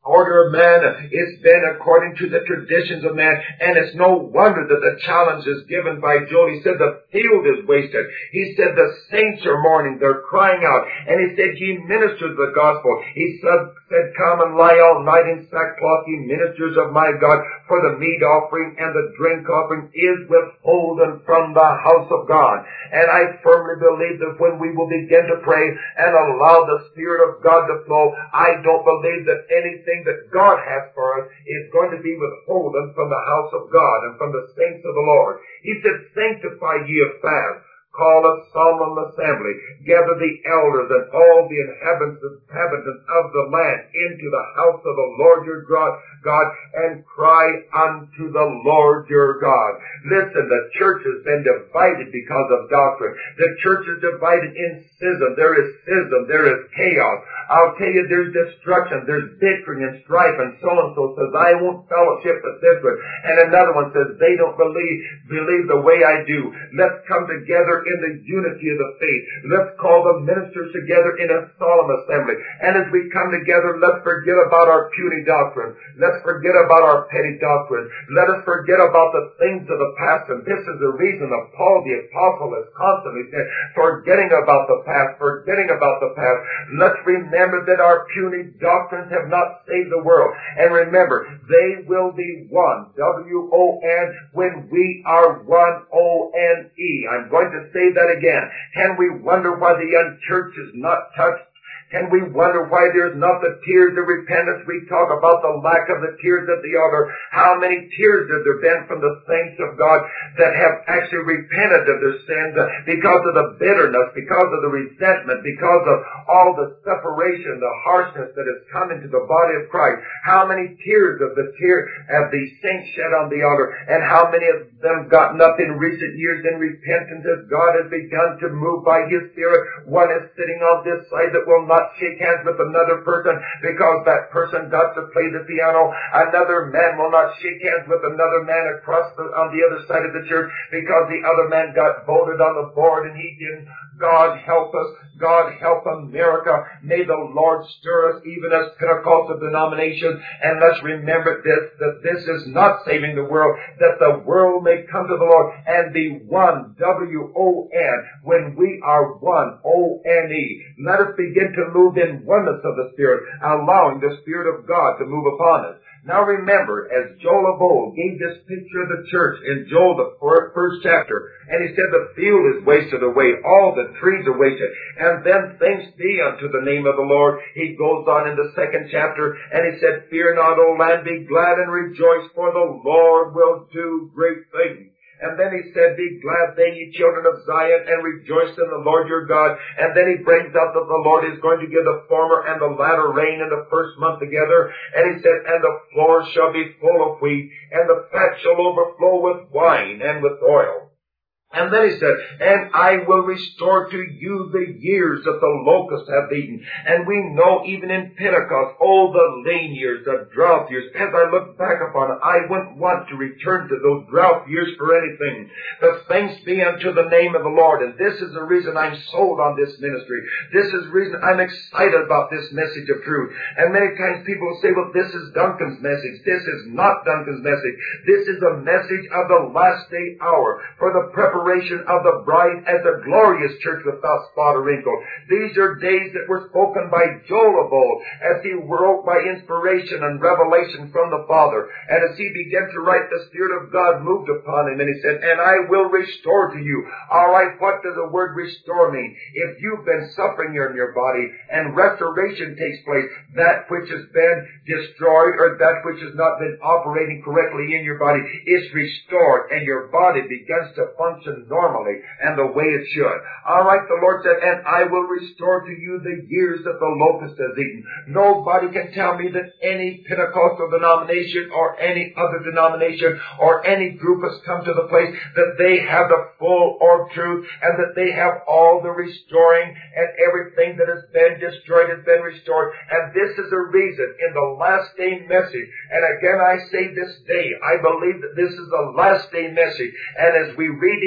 order of man. It's been according to the traditions of man. And it's no wonder that the challenge is given by Joel. He said the field is wasted. He said the saints are mourning. They're crying out. And he said, ye ministers of the gospel. He said, said come and lie all night in sackcloth, ye ministers of my God. For the meat offering and the drink offering is withholden from the house of God. And I firmly believe that when we will begin to pray and allow the Spirit of God to flow, I don't believe that anything that God has for us is going to be withholden from the house of God and from the saints of the Lord. He said, sanctify ye a fast. Call a solemn assembly, gather the elders and all the inhabitants, inhabitants of the land into the house of the Lord your God, God, and cry unto the Lord your God. Listen, the church has been divided because of doctrine. The church is divided in schism. There is schism. There is chaos. I'll tell you, there's destruction. There's bickering and strife, and so-and-so says, I won't fellowship with this one. And another one says, they don't believe, believe the way I do. Let's come together in the unity of the faith. Let's call the ministers together in a solemn assembly. And as we come together, let's forget about our puny doctrine. Let's forget about our petty doctrine. Let us forget about the things of the past. And this is the reason that Paul the Apostle has constantly said, forgetting about the past, forgetting about the past. Let's remember that our puny doctrines have not saved the world. And remember, they will be one, W O N, when we are one, O N E. I'm going to say that again. Can we wonder why the young church is not touched? Can we wonder why there's not the tears of repentance? We talk about the lack of the tears at the altar. How many tears have there been from the saints of God that have actually repented of their sins because of the bitterness, because of the resentment, because of all the separation, the harshness that has come into the body of Christ? How many tears of the tear have the saints shed on the altar? And how many of them gotten up in recent years in repentance as God has begun to move by His Spirit? One is sitting on this side that will not shake hands with another person because that person got to play the piano. Another man will not shake hands with another man across the, on the other side of the church because the other man got voted on the board and he didn't. God help us. God help America. May the Lord stir us even as Pentecostal denominations. And let's remember this, that this is not saving the world, that the world may come to the Lord and be one, W O N, when we are one, O N E. Let us begin to move in oneness of the Spirit, allowing the Spirit of God to move upon us. Now remember, as Joel of old gave this picture of the church in Joel, the first chapter, and he said the field is wasted away, all the trees are wasted, and then thanks be unto the name of the Lord. He goes on in the second chapter, and he said, fear not, O land, be glad and rejoice, for the Lord will do great things. And then he said, be glad then, ye children of Zion, and rejoice in the Lord your God. And then he brings out that the Lord is going to give the former and the latter rain in the first month together. And he said, and the floor shall be full of wheat, and the fat shall overflow with wine and with oil. And then he said, and I will restore to you the years that the locusts have eaten. And we know even in Pentecost, oh, the lean years, the drought years. As I look back upon it, I wouldn't want to return to those drought years for anything. But thanks be unto the name of the Lord. And this is the reason I'm sold on this ministry. This is the reason I'm excited about this message of truth. And many times people will say, well, this is Duncan's message. This is not Duncan's message. This is a message of the last day hour for the preparation of the bride as a glorious church without spot or wrinkle. These are days that were spoken by Joel of old as he wrote by inspiration and revelation from the Father. And as he began to write, the Spirit of God moved upon him and he said, and I will restore to you. All right, what does the word restore mean? If you've been suffering in your body and restoration takes place, that which has been destroyed or that which has not been operating correctly in your body is restored and your body begins to function normally and the way it should. All right, the Lord said, and I will restore to you the years that the locust has eaten. Nobody can tell me that any Pentecostal denomination or any other denomination or any group has come to the place that they have the full orb truth and that they have all the restoring and everything that has been destroyed has been restored. And this is a reason in the last day message, and again I say this day, I believe that this is the last day message. And as we read in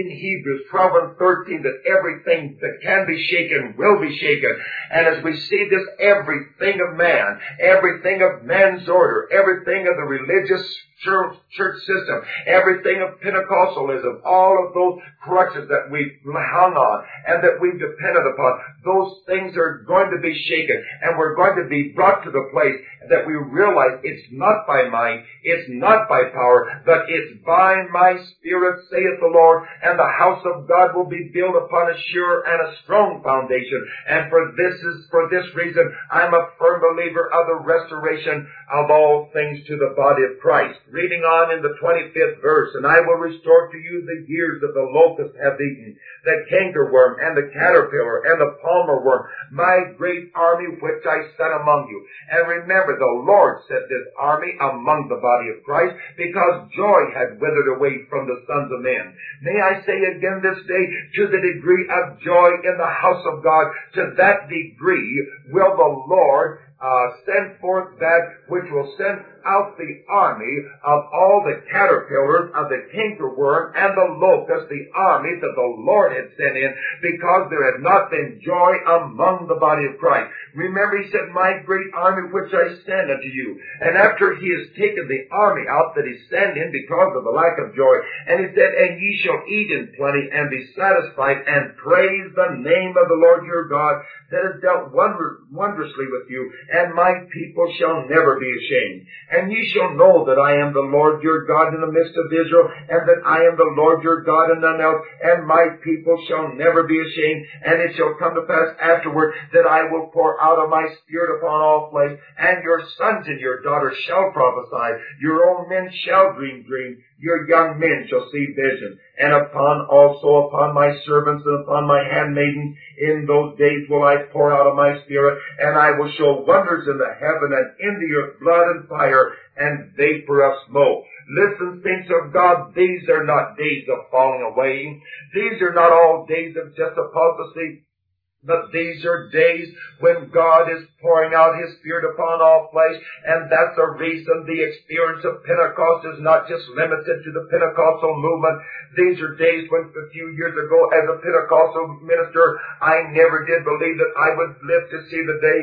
in Hebrews twelve and thirteen that everything that can be shaken will be shaken. And as we see this, everything of man, everything of man's order, everything of the religious church, church system, everything of Pentecostalism, all of those crutches that we've hung on and that we've depended upon, those things are going to be shaken, and we're going to be brought to the place that we realize it's not by might, it's not by power, but it's by my Spirit, saith the Lord, and the house of God will be built upon a sure and a strong foundation. And for this is for this reason I'm a firm believer of the restoration of all things to the body of Christ. Reading on in the twenty-fifth verse, and I will restore to you the years that the locust hath eaten, the cankerworm and the caterpillar and the palmer worm, my great army which I sent among you. And remember, the Lord set this army among the body of Christ, because joy had withered away from the sons of men. May I say again this day, to the degree of joy in the house of God, to that degree will the Lord Uh, send forth that which will send out the army of all the caterpillars, of the cankerworm, and the locust, the army that the Lord had sent in, because there had not been joy among the body of Christ. Remember, he said, my great army which I send unto you. And after he has taken the army out that he sent in because of the lack of joy, and he said, and ye shall eat in plenty and be satisfied, and praise the name of the Lord your God that has dealt wonder, wondrously with you, and my people shall never be ashamed. And ye shall know that I am the Lord your God in the midst of Israel, and that I am the Lord your God and none else, and my people shall never be ashamed. And it shall come to pass afterward that I will pour out of my Spirit upon all flesh, and your sons and your daughters shall prophesy, your old men shall dream dreams, your young men shall see vision. And upon also upon my servants and upon my handmaidens in those days will I pour out of my Spirit, and I will show wonders in the heaven and in the earth, blood and fire and vapor of smoke. Listen, saints of God, these are not days of falling away. These are not all days of just apostasy. But these are days when God is pouring out His Spirit upon all flesh, and that's the reason the experience of Pentecost is not just limited to the Pentecostal movement. These are days when a few years ago, as a Pentecostal minister, I never did believe that I would live to see the day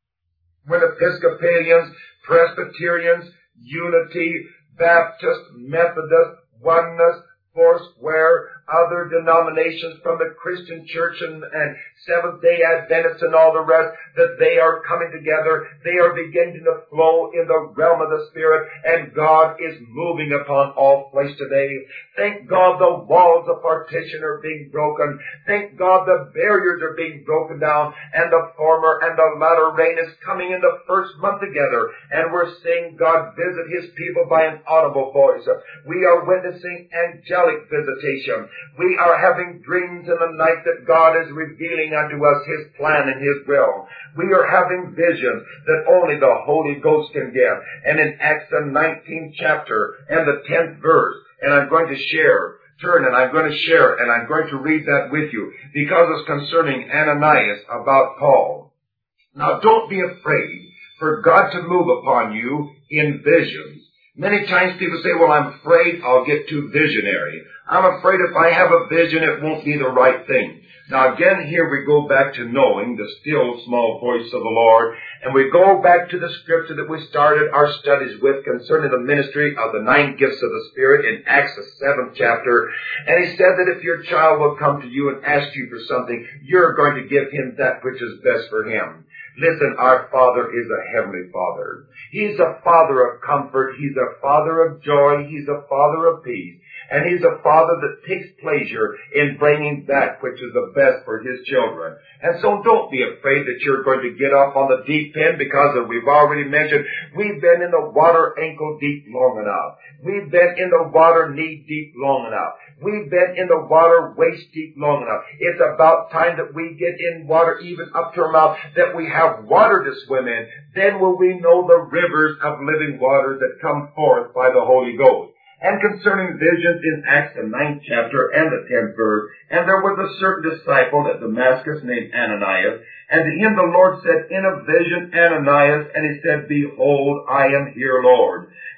when Episcopalians, Presbyterians, Unity, Baptist, Methodist, Oneness, Foursquare, other denominations from the Christian church and, and Seventh-day Adventists and all the rest, that they are coming together. They are beginning to flow in the realm of the Spirit, and God is moving upon all flesh today. Thank God the walls of partition are being broken. Thank God the barriers are being broken down, and the former and the latter rain is coming in the first month together, and we're seeing God visit His people by an audible voice. We are witnessing angelic visitation. We are having dreams in the night that God is revealing unto us His plan and His will. We are having visions that only the Holy Ghost can give. And in Acts the nineteenth chapter and the tenth verse, and I'm going to share, turn and I'm going to share, and I'm going to read that with you, because it's concerning Ananias about Paul. Now don't be afraid for God to move upon you in visions. Many times people say, well, I'm afraid I'll get too visionary. I'm afraid if I have a vision, it won't be the right thing. Now again, here we go back to knowing the still small voice of the Lord, and we go back to the scripture that we started our studies with concerning the ministry of the nine gifts of the Spirit in Acts the seventh chapter. And he said that if your child will come to you and ask you for something, you're going to give him that which is best for him. Listen, our Father is a heavenly Father. He's a Father of comfort. He's a Father of joy. He's a Father of peace. And He's a Father that takes pleasure in bringing that which is the best for His children. And so don't be afraid that you're going to get off on the deep end, because as we've already mentioned, we've been in the water ankle deep long enough. We've been in the water knee deep long enough. We've been in the water waist deep long enough. It's about time that we get in water even up to our mouth, that we have water to swim in. Then will we know the rivers of living water that come forth by the Holy Ghost. And concerning visions in Acts the ninth chapter and the tenth verse, and there was a certain disciple at Damascus named Ananias, and to him the Lord said in a vision, Ananias, and he said, Behold, I am here, Lord.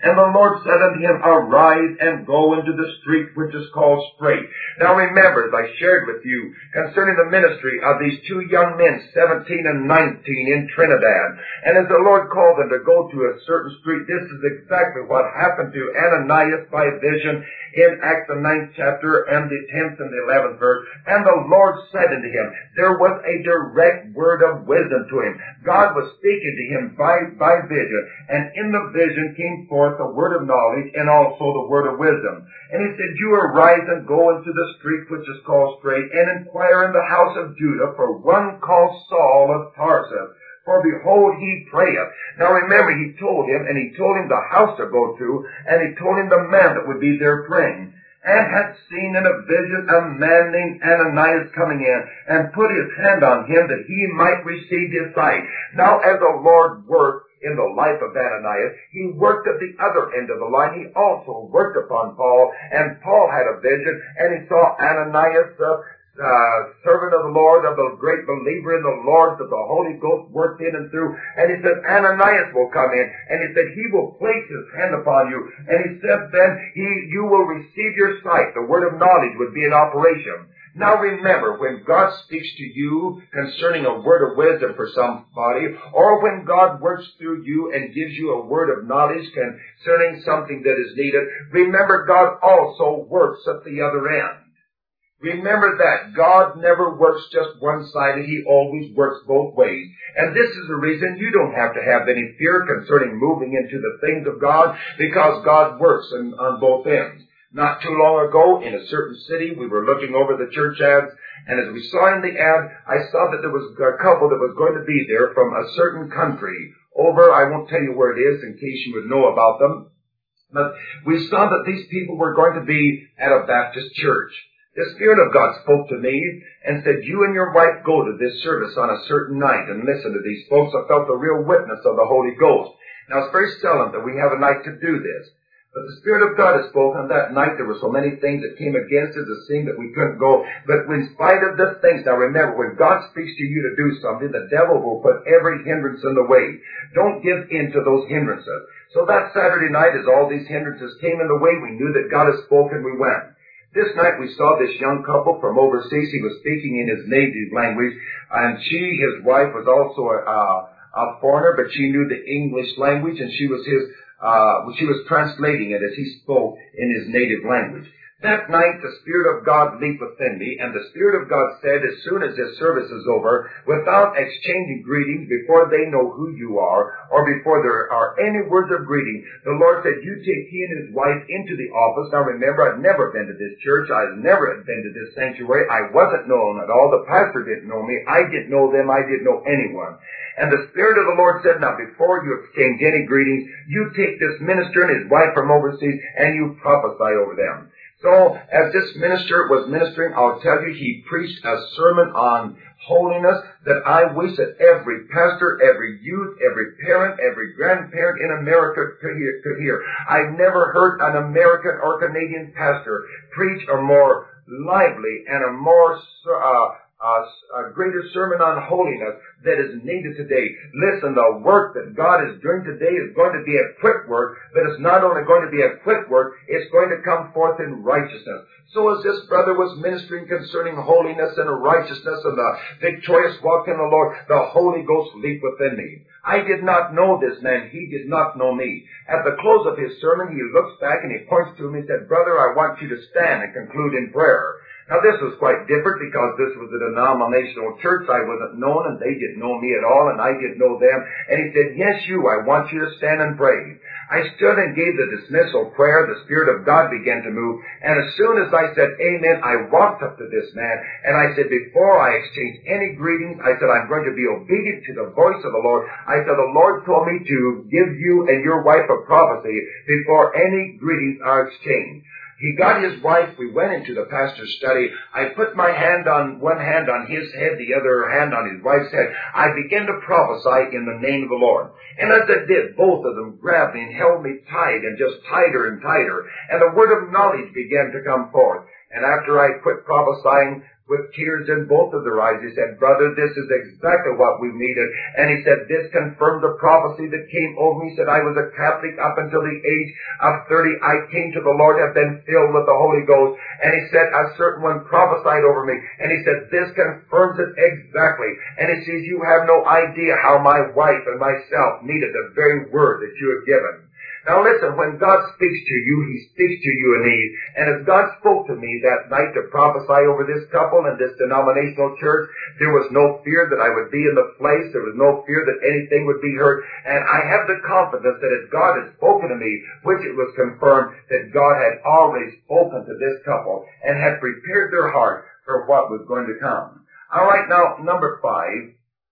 And the Lord said unto him, Arise and go into the street which is called Straight. Now remember, as I shared with you concerning the ministry of these two young men, seventeen and nineteen, in Trinidad. And as the Lord called them to go to a certain street, this is exactly what happened to Ananias by vision in Acts the ninth chapter and the tenth and the eleventh verse. And the Lord said unto him, there was a direct word of wisdom to him. God was speaking to him by, by vision, and in the vision came forth the word of knowledge and also the word of wisdom. And he said, you arise and go into the street which is called Straight, and inquire in the house of Judah for one called Saul of Tarsus. For behold, he prayeth. Now remember, he told him, and he told him the house to go to, and he told him the man that would be there praying. And had seen in a vision a man named Ananias coming in, and put his hand on him that he might receive his sight. Now as the Lord worked in the life of Ananias, he worked at the other end of the line. He also worked upon Paul, and Paul had a vision, and he saw Ananias, uh, Uh, servant of the Lord, of the great believer in the Lord, that the Holy Ghost worked in and through. And he said, Ananias will come in. And he said, he will place his hand upon you. And he said, then he, you will receive your sight. The word of knowledge would be in operation. Now remember, when God speaks to you concerning a word of wisdom for somebody, or when God works through you and gives you a word of knowledge concerning something that is needed, remember God also works at the other end. Remember that God never works just one-sided. He always works both ways. And this is the reason you don't have to have any fear concerning moving into the things of God, because God works in, on both ends. Not too long ago, in a certain city, we were looking over the church ads, and as we saw in the ad, I saw that there was a couple that was going to be there from a certain country over, I won't tell you where it is in case you would know about them, but we saw that these people were going to be at a Baptist church. The Spirit of God spoke to me and said, you and your wife go to this service on a certain night and listen to these folks. I felt the real witness of the Holy Ghost. Now, it's very seldom that we have a night to do this. But the Spirit of God has spoken. That night there were so many things that came against us, it seemed that we couldn't go. But in spite of the things, now remember, when God speaks to you to do something, the devil will put every hindrance in the way. Don't give in to those hindrances. So that Saturday night, as all these hindrances came in the way, we knew that God has spoken, we went. This night we saw this young couple from overseas. He was speaking in his native language, and she, his wife, was also a, a foreigner, but she knew the English language, and she was his, uh, she was translating it as he spoke in his native language. That night the Spirit of God leaped within me, and the Spirit of God said, as soon as this service is over, without exchanging greetings, before they know who you are, or before there are any words of greeting, the Lord said, you take he and his wife into the office. Now remember, I've never been to this church. I've never been to this sanctuary. I wasn't known at all. The pastor didn't know me. I didn't know them. I didn't know anyone. And the Spirit of the Lord said, now before you exchange any greetings, you take this minister and his wife from overseas, and you prophesy over them. So, as this minister was ministering, I'll tell you, he preached a sermon on holiness that I wish that every pastor, every youth, every parent, every grandparent in America could hear. Could hear. I've never heard an American or Canadian pastor preach a more lively and a more uh, uh, a greater sermon on holiness that is needed today. Listen, the work that God is doing today is going to be a quick work, but it's not only going to be a quick work, it's going to come forth in righteousness. So as this brother was ministering concerning holiness and righteousness and the victorious walk in the Lord, the Holy Ghost leaped within me. I did not know this man. He did not know me. At the close of his sermon, he looks back and he points to me and said, brother, I want you to stand and conclude in prayer. Now, this was quite different because this was a denominational church. I wasn't known, and they didn't know me at all, and I didn't know them. And he said, yes, you, I want you to stand and pray. I stood and gave the dismissal prayer. The Spirit of God began to move. And as soon as I said, amen, I walked up to this man, and I said, before I exchange any greetings, I said, I'm going to be obedient to the voice of the Lord. I said, the Lord told me to give you and your wife a prophecy before any greetings are exchanged. He got his wife. We went into the pastor's study. I put my hand on one hand on his head, the other hand on his wife's head. I began to prophesy in the name of the Lord. And as I did, both of them grabbed me and held me tight and just tighter and tighter. And the word of knowledge began to come forth. And after I quit prophesying, with tears in both of their eyes. He said, brother, this is exactly what we needed. And he said, this confirmed the prophecy that came over me. He said, I was a Catholic up until the age of thirty. I came to the Lord, have been filled with the Holy Ghost. And he said, a certain one prophesied over me. And he said, this confirms it exactly. And he says, you have no idea how my wife and myself needed the very word that you have given. Now listen, when God speaks to you, He speaks to you in need. And as God spoke to me that night to prophesy over this couple and this denominational church, there was no fear that I would be in the place. There was no fear that anything would be hurt. And I have the confidence that as God had spoken to me, which it was confirmed that God had already spoken to this couple and had prepared their heart for what was going to come. All right, now, number five,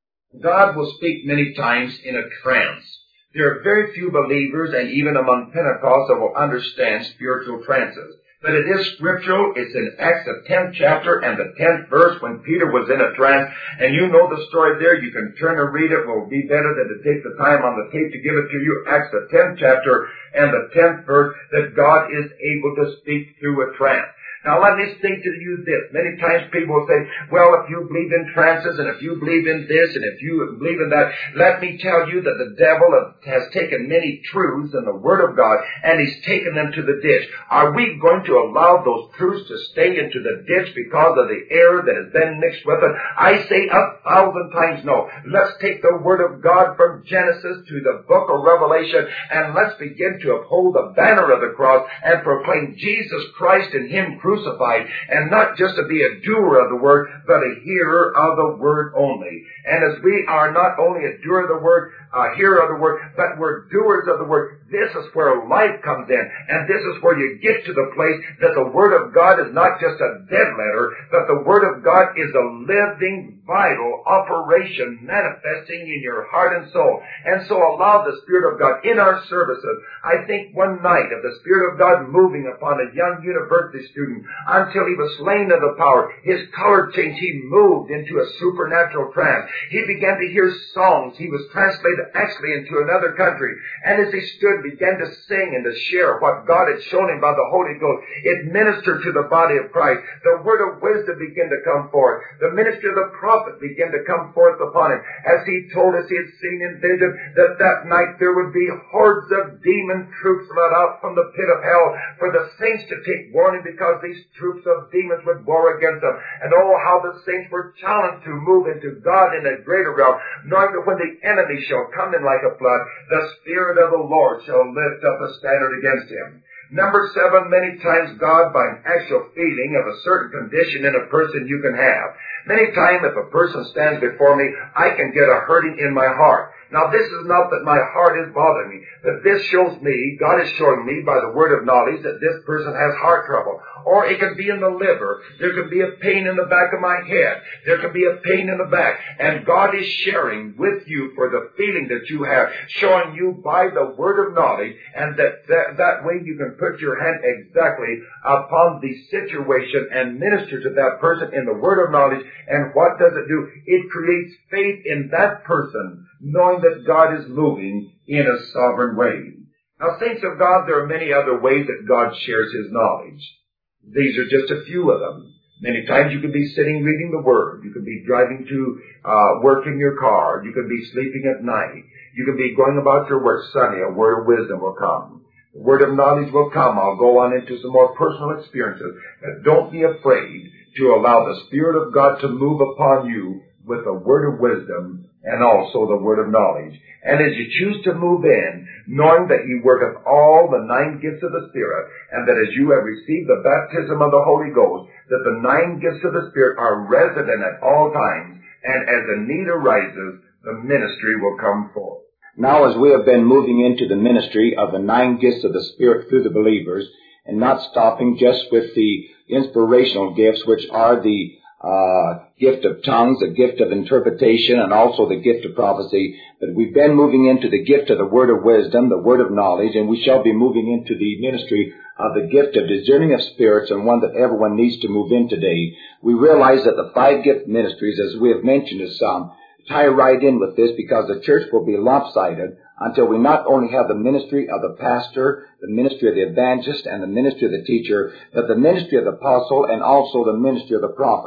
God will speak many times in a trance. There are very few believers, and even among Pentecostals, that will understand spiritual trances. But it is scriptural. It's in Acts, the tenth chapter and the tenth verse when Peter was in a trance. And you know the story there. You can turn and read it. It will be better than to take the time on the tape to give it to you. Acts, the tenth chapter and the tenth verse, that God is able to speak through a trance. Now let me say to you this. Many times people will say, well, if you believe in trances and if you believe in this and if you believe in that, let me tell you that the devil has taken many truths in the Word of God and he's taken them to the ditch. Are we going to allow those truths to stay into the ditch because of the error that has been mixed with it? I say a thousand times no. Let's take the Word of God from Genesis to the book of Revelation and let's begin to uphold the banner of the cross and proclaim Jesus Christ and Him crucified. Crucified, and not just to be a doer of the word, but a hearer of the word only. And as we are not only a doer of the word, a hearer of the word, but we're doers of the word, this is where life comes in. And this is where you get to the place that the word of God is not just a dead letter, but the word of God is a living, vital operation manifesting in your heart and soul. And so allow the Spirit of God in our services. I think one night of the Spirit of God moving upon a young university student until he was slain of the power. His color changed. He moved into a supernatural trance. He began to hear songs. He was translated actually into another country. And as he stood, began to sing and to share what God had shown him by the Holy Ghost, it ministered to the body of Christ. The word of wisdom began to come forth. The ministry of the prophet began to come forth upon him. As he told us he had seen in vision that that night there would be hordes of demon troops let out from the pit of hell for the saints to take warning, because these troops of demons would war against them. And oh, how the saints were challenged to move into God in a greater realm, knowing that when the enemy shall come in like a flood, the Spirit of the Lord shall lift up a standard against him. Number seven, many times God, by an actual feeling of a certain condition in a person you can have. Many times if a person stands before me, I can get a hurting in my heart. Now this is not that my heart is bothering me, but this shows me, God is showing me by the word of knowledge that this person has heart trouble. Or it could be in the liver. There could be a pain in the back of my head. There could be a pain in the back. And God is sharing with you for the feeling that you have, showing you by the word of knowledge, and that, that, that way you can put your hand exactly upon the situation and minister to that person in the word of knowledge. And what does it do? It creates faith in that person, knowing that God is moving in a sovereign way. Now, saints of God, there are many other ways that God shares His knowledge. These are just a few of them. Many times you could be sitting reading the Word. You could be driving to uh, work in your car. You could be sleeping at night. You could be going about your work. Suddenly, a word of wisdom will come. The word of knowledge will come. I'll go on into some more personal experiences. And don't be afraid to allow the Spirit of God to move upon you with a word of wisdom and also the word of knowledge. And as you choose to move in, knowing that you work of all the nine gifts of the Spirit, and that as you have received the baptism of the Holy Ghost, that the nine gifts of the Spirit are resident at all times, and as a need arises, the ministry will come forth. Now, as we have been moving into the ministry of the nine gifts of the Spirit through the believers, and not stopping just with the inspirational gifts, which are the Uh, gift of tongues, the gift of interpretation, and also the gift of prophecy. But we've been moving into the gift of the word of wisdom, the word of knowledge, and we shall be moving into the ministry of the gift of discerning of spirits, and one that everyone needs to move in today. We realize that the five gift ministries, as we have mentioned to some, tie right in with this, because the church will be lopsided until we not only have the ministry of the pastor, the ministry of the evangelist, and the ministry of the teacher, but the ministry of the apostle and also the ministry of the prophet.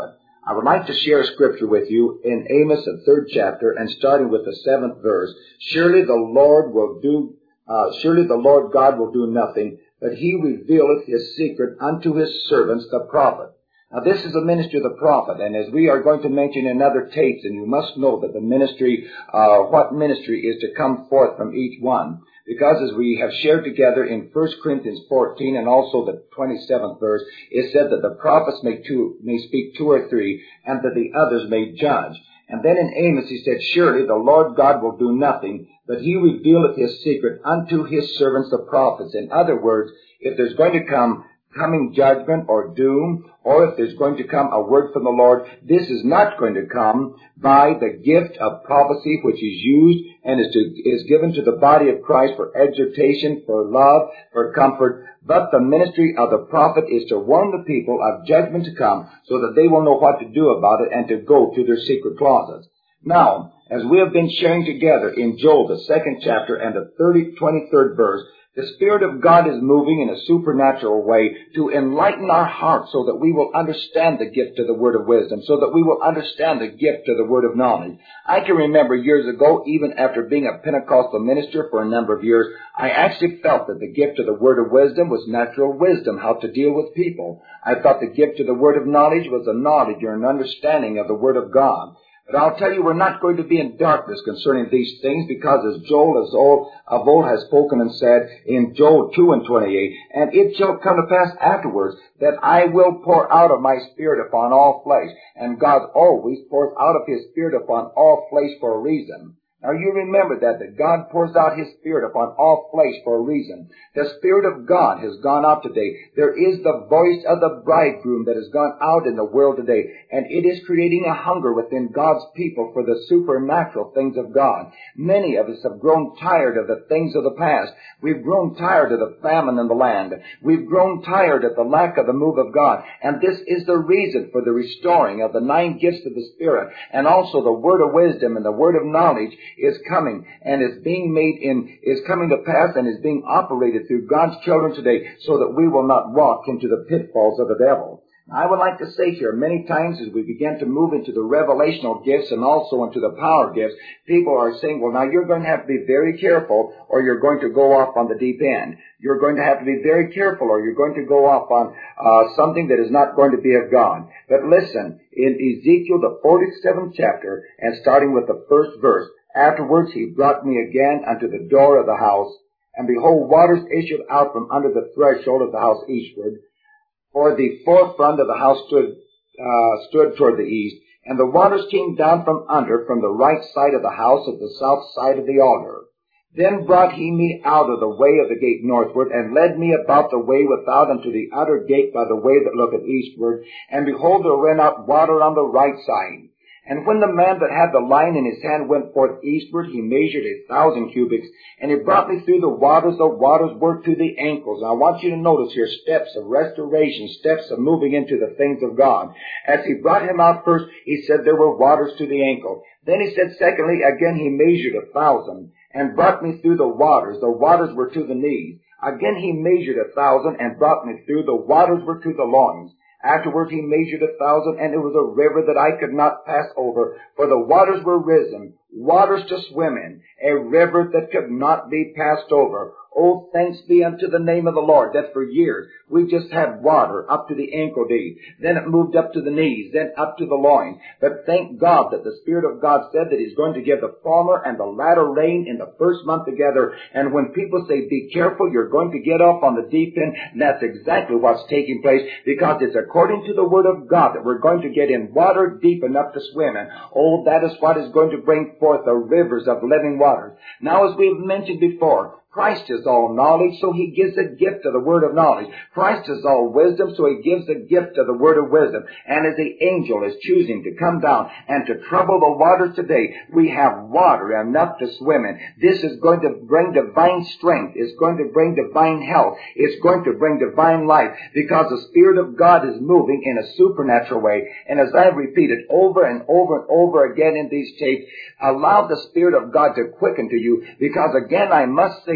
I would like to share a scripture with you in Amos, the third chapter, and starting with the seventh verse. Surely the Lord will do, uh, surely the Lord God will do nothing, but he revealeth his secret unto his servants, the prophet. Now this is the ministry of the prophet, and as we are going to mention in other tapes, and you must know that the ministry, uh, what ministry is to come forth from each one. Because as we have shared together in First Corinthians fourteen and also the twenty-seventh verse, it said that the prophets may, two, may speak two or three, and that the others may judge. And then in Amos he said, surely the Lord God will do nothing, but he revealeth his secret unto his servants the prophets. In other words, if there's going to come coming judgment or doom, or if there's going to come a word from the Lord, this is not going to come by the gift of prophecy which is used and is, to, is given to the body of Christ for exhortation, for love, for comfort. But the ministry of the prophet is to warn the people of judgment to come so that they will know what to do about it and to go to their secret closets. Now, as we have been sharing together in Joel, the second chapter and the thirty, twenty-third verse, the Spirit of God is moving in a supernatural way to enlighten our hearts so that we will understand the gift of the word of wisdom, so that we will understand the gift of the word of knowledge. I can remember years ago, even after being a Pentecostal minister for a number of years, I actually felt that the gift of the word of wisdom was natural wisdom, how to deal with people. I thought the gift of the word of knowledge was a knowledge or an understanding of the word of God. But I'll tell you, we're not going to be in darkness concerning these things, because as Joel as old, of old has spoken and said in Joel two and twenty-eight, and it shall come to pass afterwards that I will pour out of my Spirit upon all flesh. And God always pours out of his Spirit upon all flesh for a reason. Now you remember that, that God pours out his Spirit upon all flesh for a reason. The Spirit of God has gone out today. There is the voice of the bridegroom that has gone out in the world today, and it is creating a hunger within God's people for the supernatural things of God. Many of us have grown tired of the things of the past. We've grown tired of the famine in the land. We've grown tired of the lack of the move of God, and this is the reason for the restoring of the nine gifts of the Spirit, and also the word of wisdom and the word of knowledge is coming and is being made in, is coming to pass and is being operated through God's children today, so that we will not walk into the pitfalls of the devil. Now, I would like to say here, many times as we begin to move into the revelational gifts and also into the power gifts, people are saying, well, now you're going to have to be very careful or you're going to go off on the deep end. You're going to have to be very careful or you're going to go off on uh, something that is not going to be of God. But listen, in Ezekiel, the forty-seventh chapter, and starting with the first verse, afterwards he brought me again unto the door of the house, and behold, waters issued out from under the threshold of the house eastward. For the forefront of the house stood uh, stood toward the east, and the waters came down from under, from the right side of the house at the south side of the altar. Then brought he me out of the way of the gate northward, and led me about the way without unto the outer gate by the way that looketh eastward. And behold, there ran out water on the right side. And when the man that had the line in his hand went forth eastward, he measured a thousand cubits, and he brought me through the waters. The waters were to the ankles. Now, I want you to notice here steps of restoration, steps of moving into the things of God. As he brought him out first, he said there were waters to the ankle. Then he said, secondly, again he measured a thousand, and brought me through the waters. The waters were to the knees. Again he measured a thousand, and brought me through. The waters were to the loins. Afterwards he measured a thousand, and it was a river that I could not pass over, for the waters were risen, waters to swim in, a river that could not be passed over. Oh, thanks be unto the name of the Lord, that for years we just had water up to the ankle deep. Then it moved up to the knees, then up to the loin. But thank God that the Spirit of God said that he's going to give the former and the latter rain in the first month together. And when people say, be careful, you're going to get off on the deep end, that's exactly what's taking place, because it's according to the Word of God that we're going to get in water deep enough to swim in. Oh, that is what is going to bring forth the rivers of living waters. Now, as we've mentioned before, Christ is all knowledge, so he gives a gift of the word of knowledge. Christ is all wisdom, so he gives a gift of the word of wisdom. And as the angel is choosing to come down and to trouble the waters today, we have water enough to swim in. This is going to bring divine strength. It's going to bring divine health. It's going to bring divine life, because the Spirit of God is moving in a supernatural way. And as I've repeated over and over and over again in these tapes, allow the Spirit of God to quicken to you, because again I must say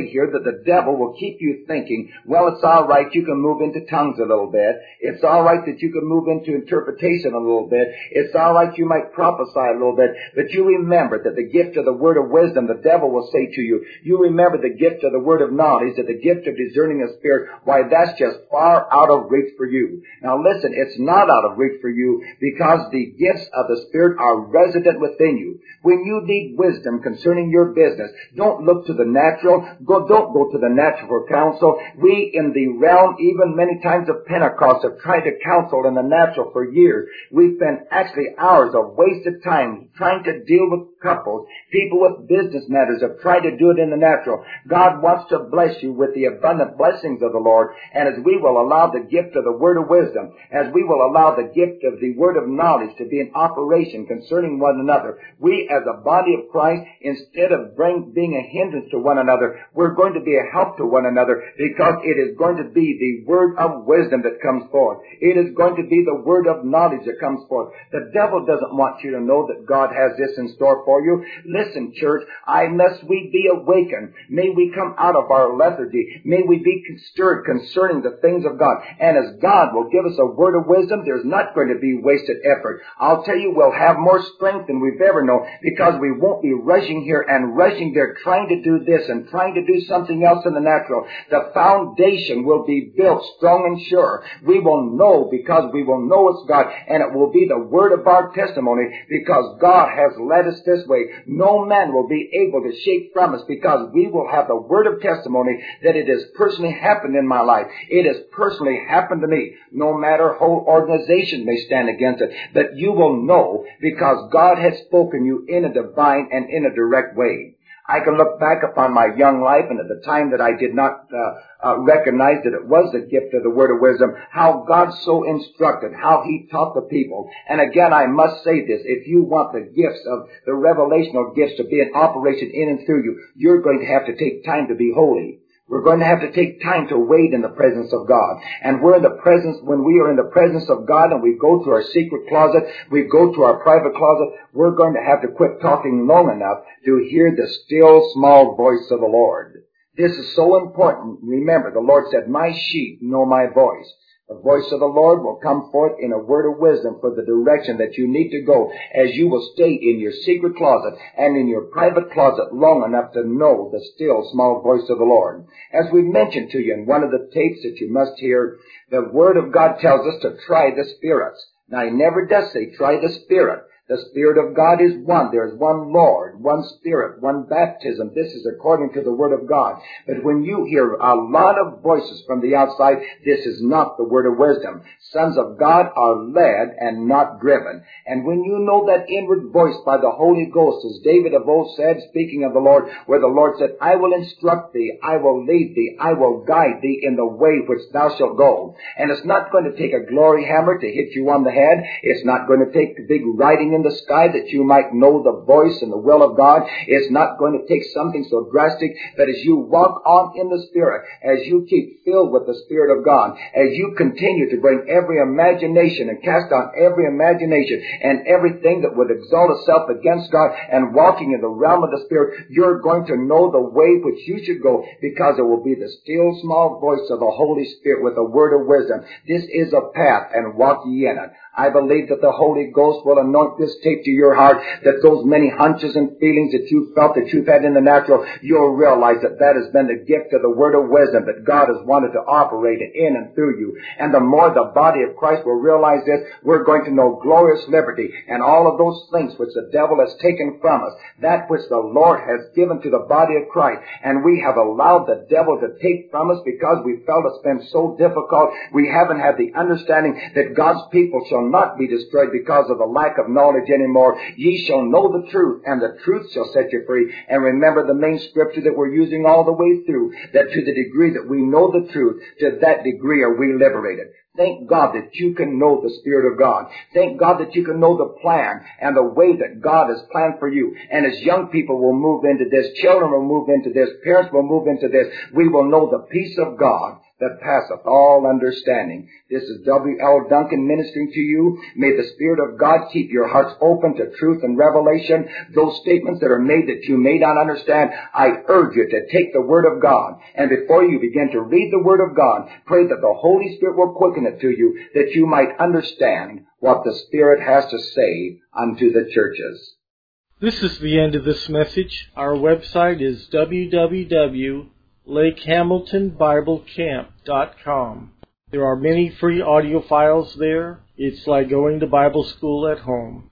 here that the devil will keep you thinking, well, it's all right, you can move into tongues a little bit. It's all right that you can move into interpretation a little bit. It's all right you might prophesy a little bit. But you remember that the gift of the word of wisdom, the devil will say to you, you remember the gift of the word of knowledge, that the gift of discerning of spirit, why, that's just far out of reach for you. Now listen, it's not out of reach for you because the gifts of the Spirit are resident within you. When you need wisdom concerning your business, don't look to the natural. Go, don't go to the natural for counsel. We in the realm, even many times of Pentecost, have tried to counsel in the natural for years. We've spent actually hours of wasted time trying to deal with couples. People with business matters have tried to do it in the natural. God wants to bless you with the abundant blessings of the Lord, and as we will allow the gift of the word of wisdom, as we will allow the gift of the word of knowledge to be in operation concerning one another, we as a body of Christ, instead of bring, being a hindrance to one another, we're going to be a help to one another, because it is going to be the word of wisdom that comes forth. It is going to be the word of knowledge that comes forth. The devil doesn't want you to know that God has this in store for you. Listen, church, unless we be awakened, may we come out of our lethargy. May we be stirred concerning the things of God. And as God will give us a word of wisdom, there's not going to be wasted effort. I'll tell you, we'll have more strength than we've ever known, because we won't be rushing here and rushing there, trying to do this and trying to do something else in the natural. The foundation will be built strong and sure. We will know, because we will know it's God, and it will be the word of our testimony, because God has led us this way. No man will be able to shake from us, because we will have the word of testimony that it has personally happened in my life. It has personally happened to me. No matter whole organization may stand against it, but you will know, because God has spoken you in a divine and in a direct way. I can look back upon my young life, and at the time that I did not uh, uh, recognize that it was the gift of the word of wisdom, how God so instructed, how He taught the people. And again, I must say this, if you want the gifts of the revelational gifts to be in operation in and through you, you're going to have to take time to be holy. We're going to have to take time to wait in the presence of God. And we're in the presence, when we are in the presence of God and we go to our secret closet, we go to our private closet, we're going to have to quit talking long enough to hear the still small voice of the Lord. This is so important. Remember, the Lord said, my sheep know my voice. The voice of the Lord will come forth in a word of wisdom for the direction that you need to go, as you will stay in your secret closet and in your private closet long enough to know the still small voice of the Lord. As we mentioned to you in one of the tapes that you must hear, the Word of God tells us to try the spirits. Now, He never does say try the Spirit. The Spirit of God is one. There is one Lord, one Spirit, one baptism. This is according to the Word of God. But when you hear a lot of voices from the outside, this is not the word of wisdom. Sons of God are led and not driven. And when you know that inward voice by the Holy Ghost, as David of old said, speaking of the Lord, where the Lord said, I will instruct thee, I will lead thee, I will guide thee in the way which thou shalt go. And it's not going to take a glory hammer to hit you on the head. It's not going to take the big writing in the sky that you might know the voice and the will of God. It's not going to take something so drastic, but as you walk on in the Spirit, as you keep filled with the Spirit of God, as you continue to bring every imagination and cast down every imagination and everything that would exalt itself against God, and walking in the realm of the Spirit, you're going to know the way which you should go, because it will be the still small voice of the Holy Spirit with a word of wisdom. This is a path, and walk ye in it. I believe that the Holy Ghost will anoint this tape to your heart, that those many hunches and feelings that you felt that you've had in the natural, you'll realize that that has been the gift of the word of wisdom that God has wanted to operate in and through you. And the more the body of Christ will realize this, we're going to know glorious liberty and all of those things which the devil has taken from us, that which the Lord has given to the body of Christ. And we have allowed the devil to take from us because we felt it's been so difficult. We haven't had the understanding that God's people shall not be destroyed because of the lack of knowledge anymore. Ye shall know the truth, and the truth shall set you free. And remember the main scripture that we're using all the way through, that to the degree that we know the truth, to that degree are we liberated. Thank God that you can know the Spirit of God. Thank God that you can know the plan and the way that God has planned for you. And as young people will move into this, children will move into this, parents will move into this, we will know the peace of God that passeth all understanding. This is W L Duncan ministering to you. May the Spirit of God keep your hearts open to truth and revelation. Those statements that are made that you may not understand, I urge you to take the Word of God, and before you begin to read the Word of God, pray that the Holy Spirit will quicken it to you, that you might understand what the Spirit has to say unto the churches. This is the end of this message. Our website is w w w dot lake hamilton bible camp dot com. There are many free audio files there. It's like going to Bible school at home.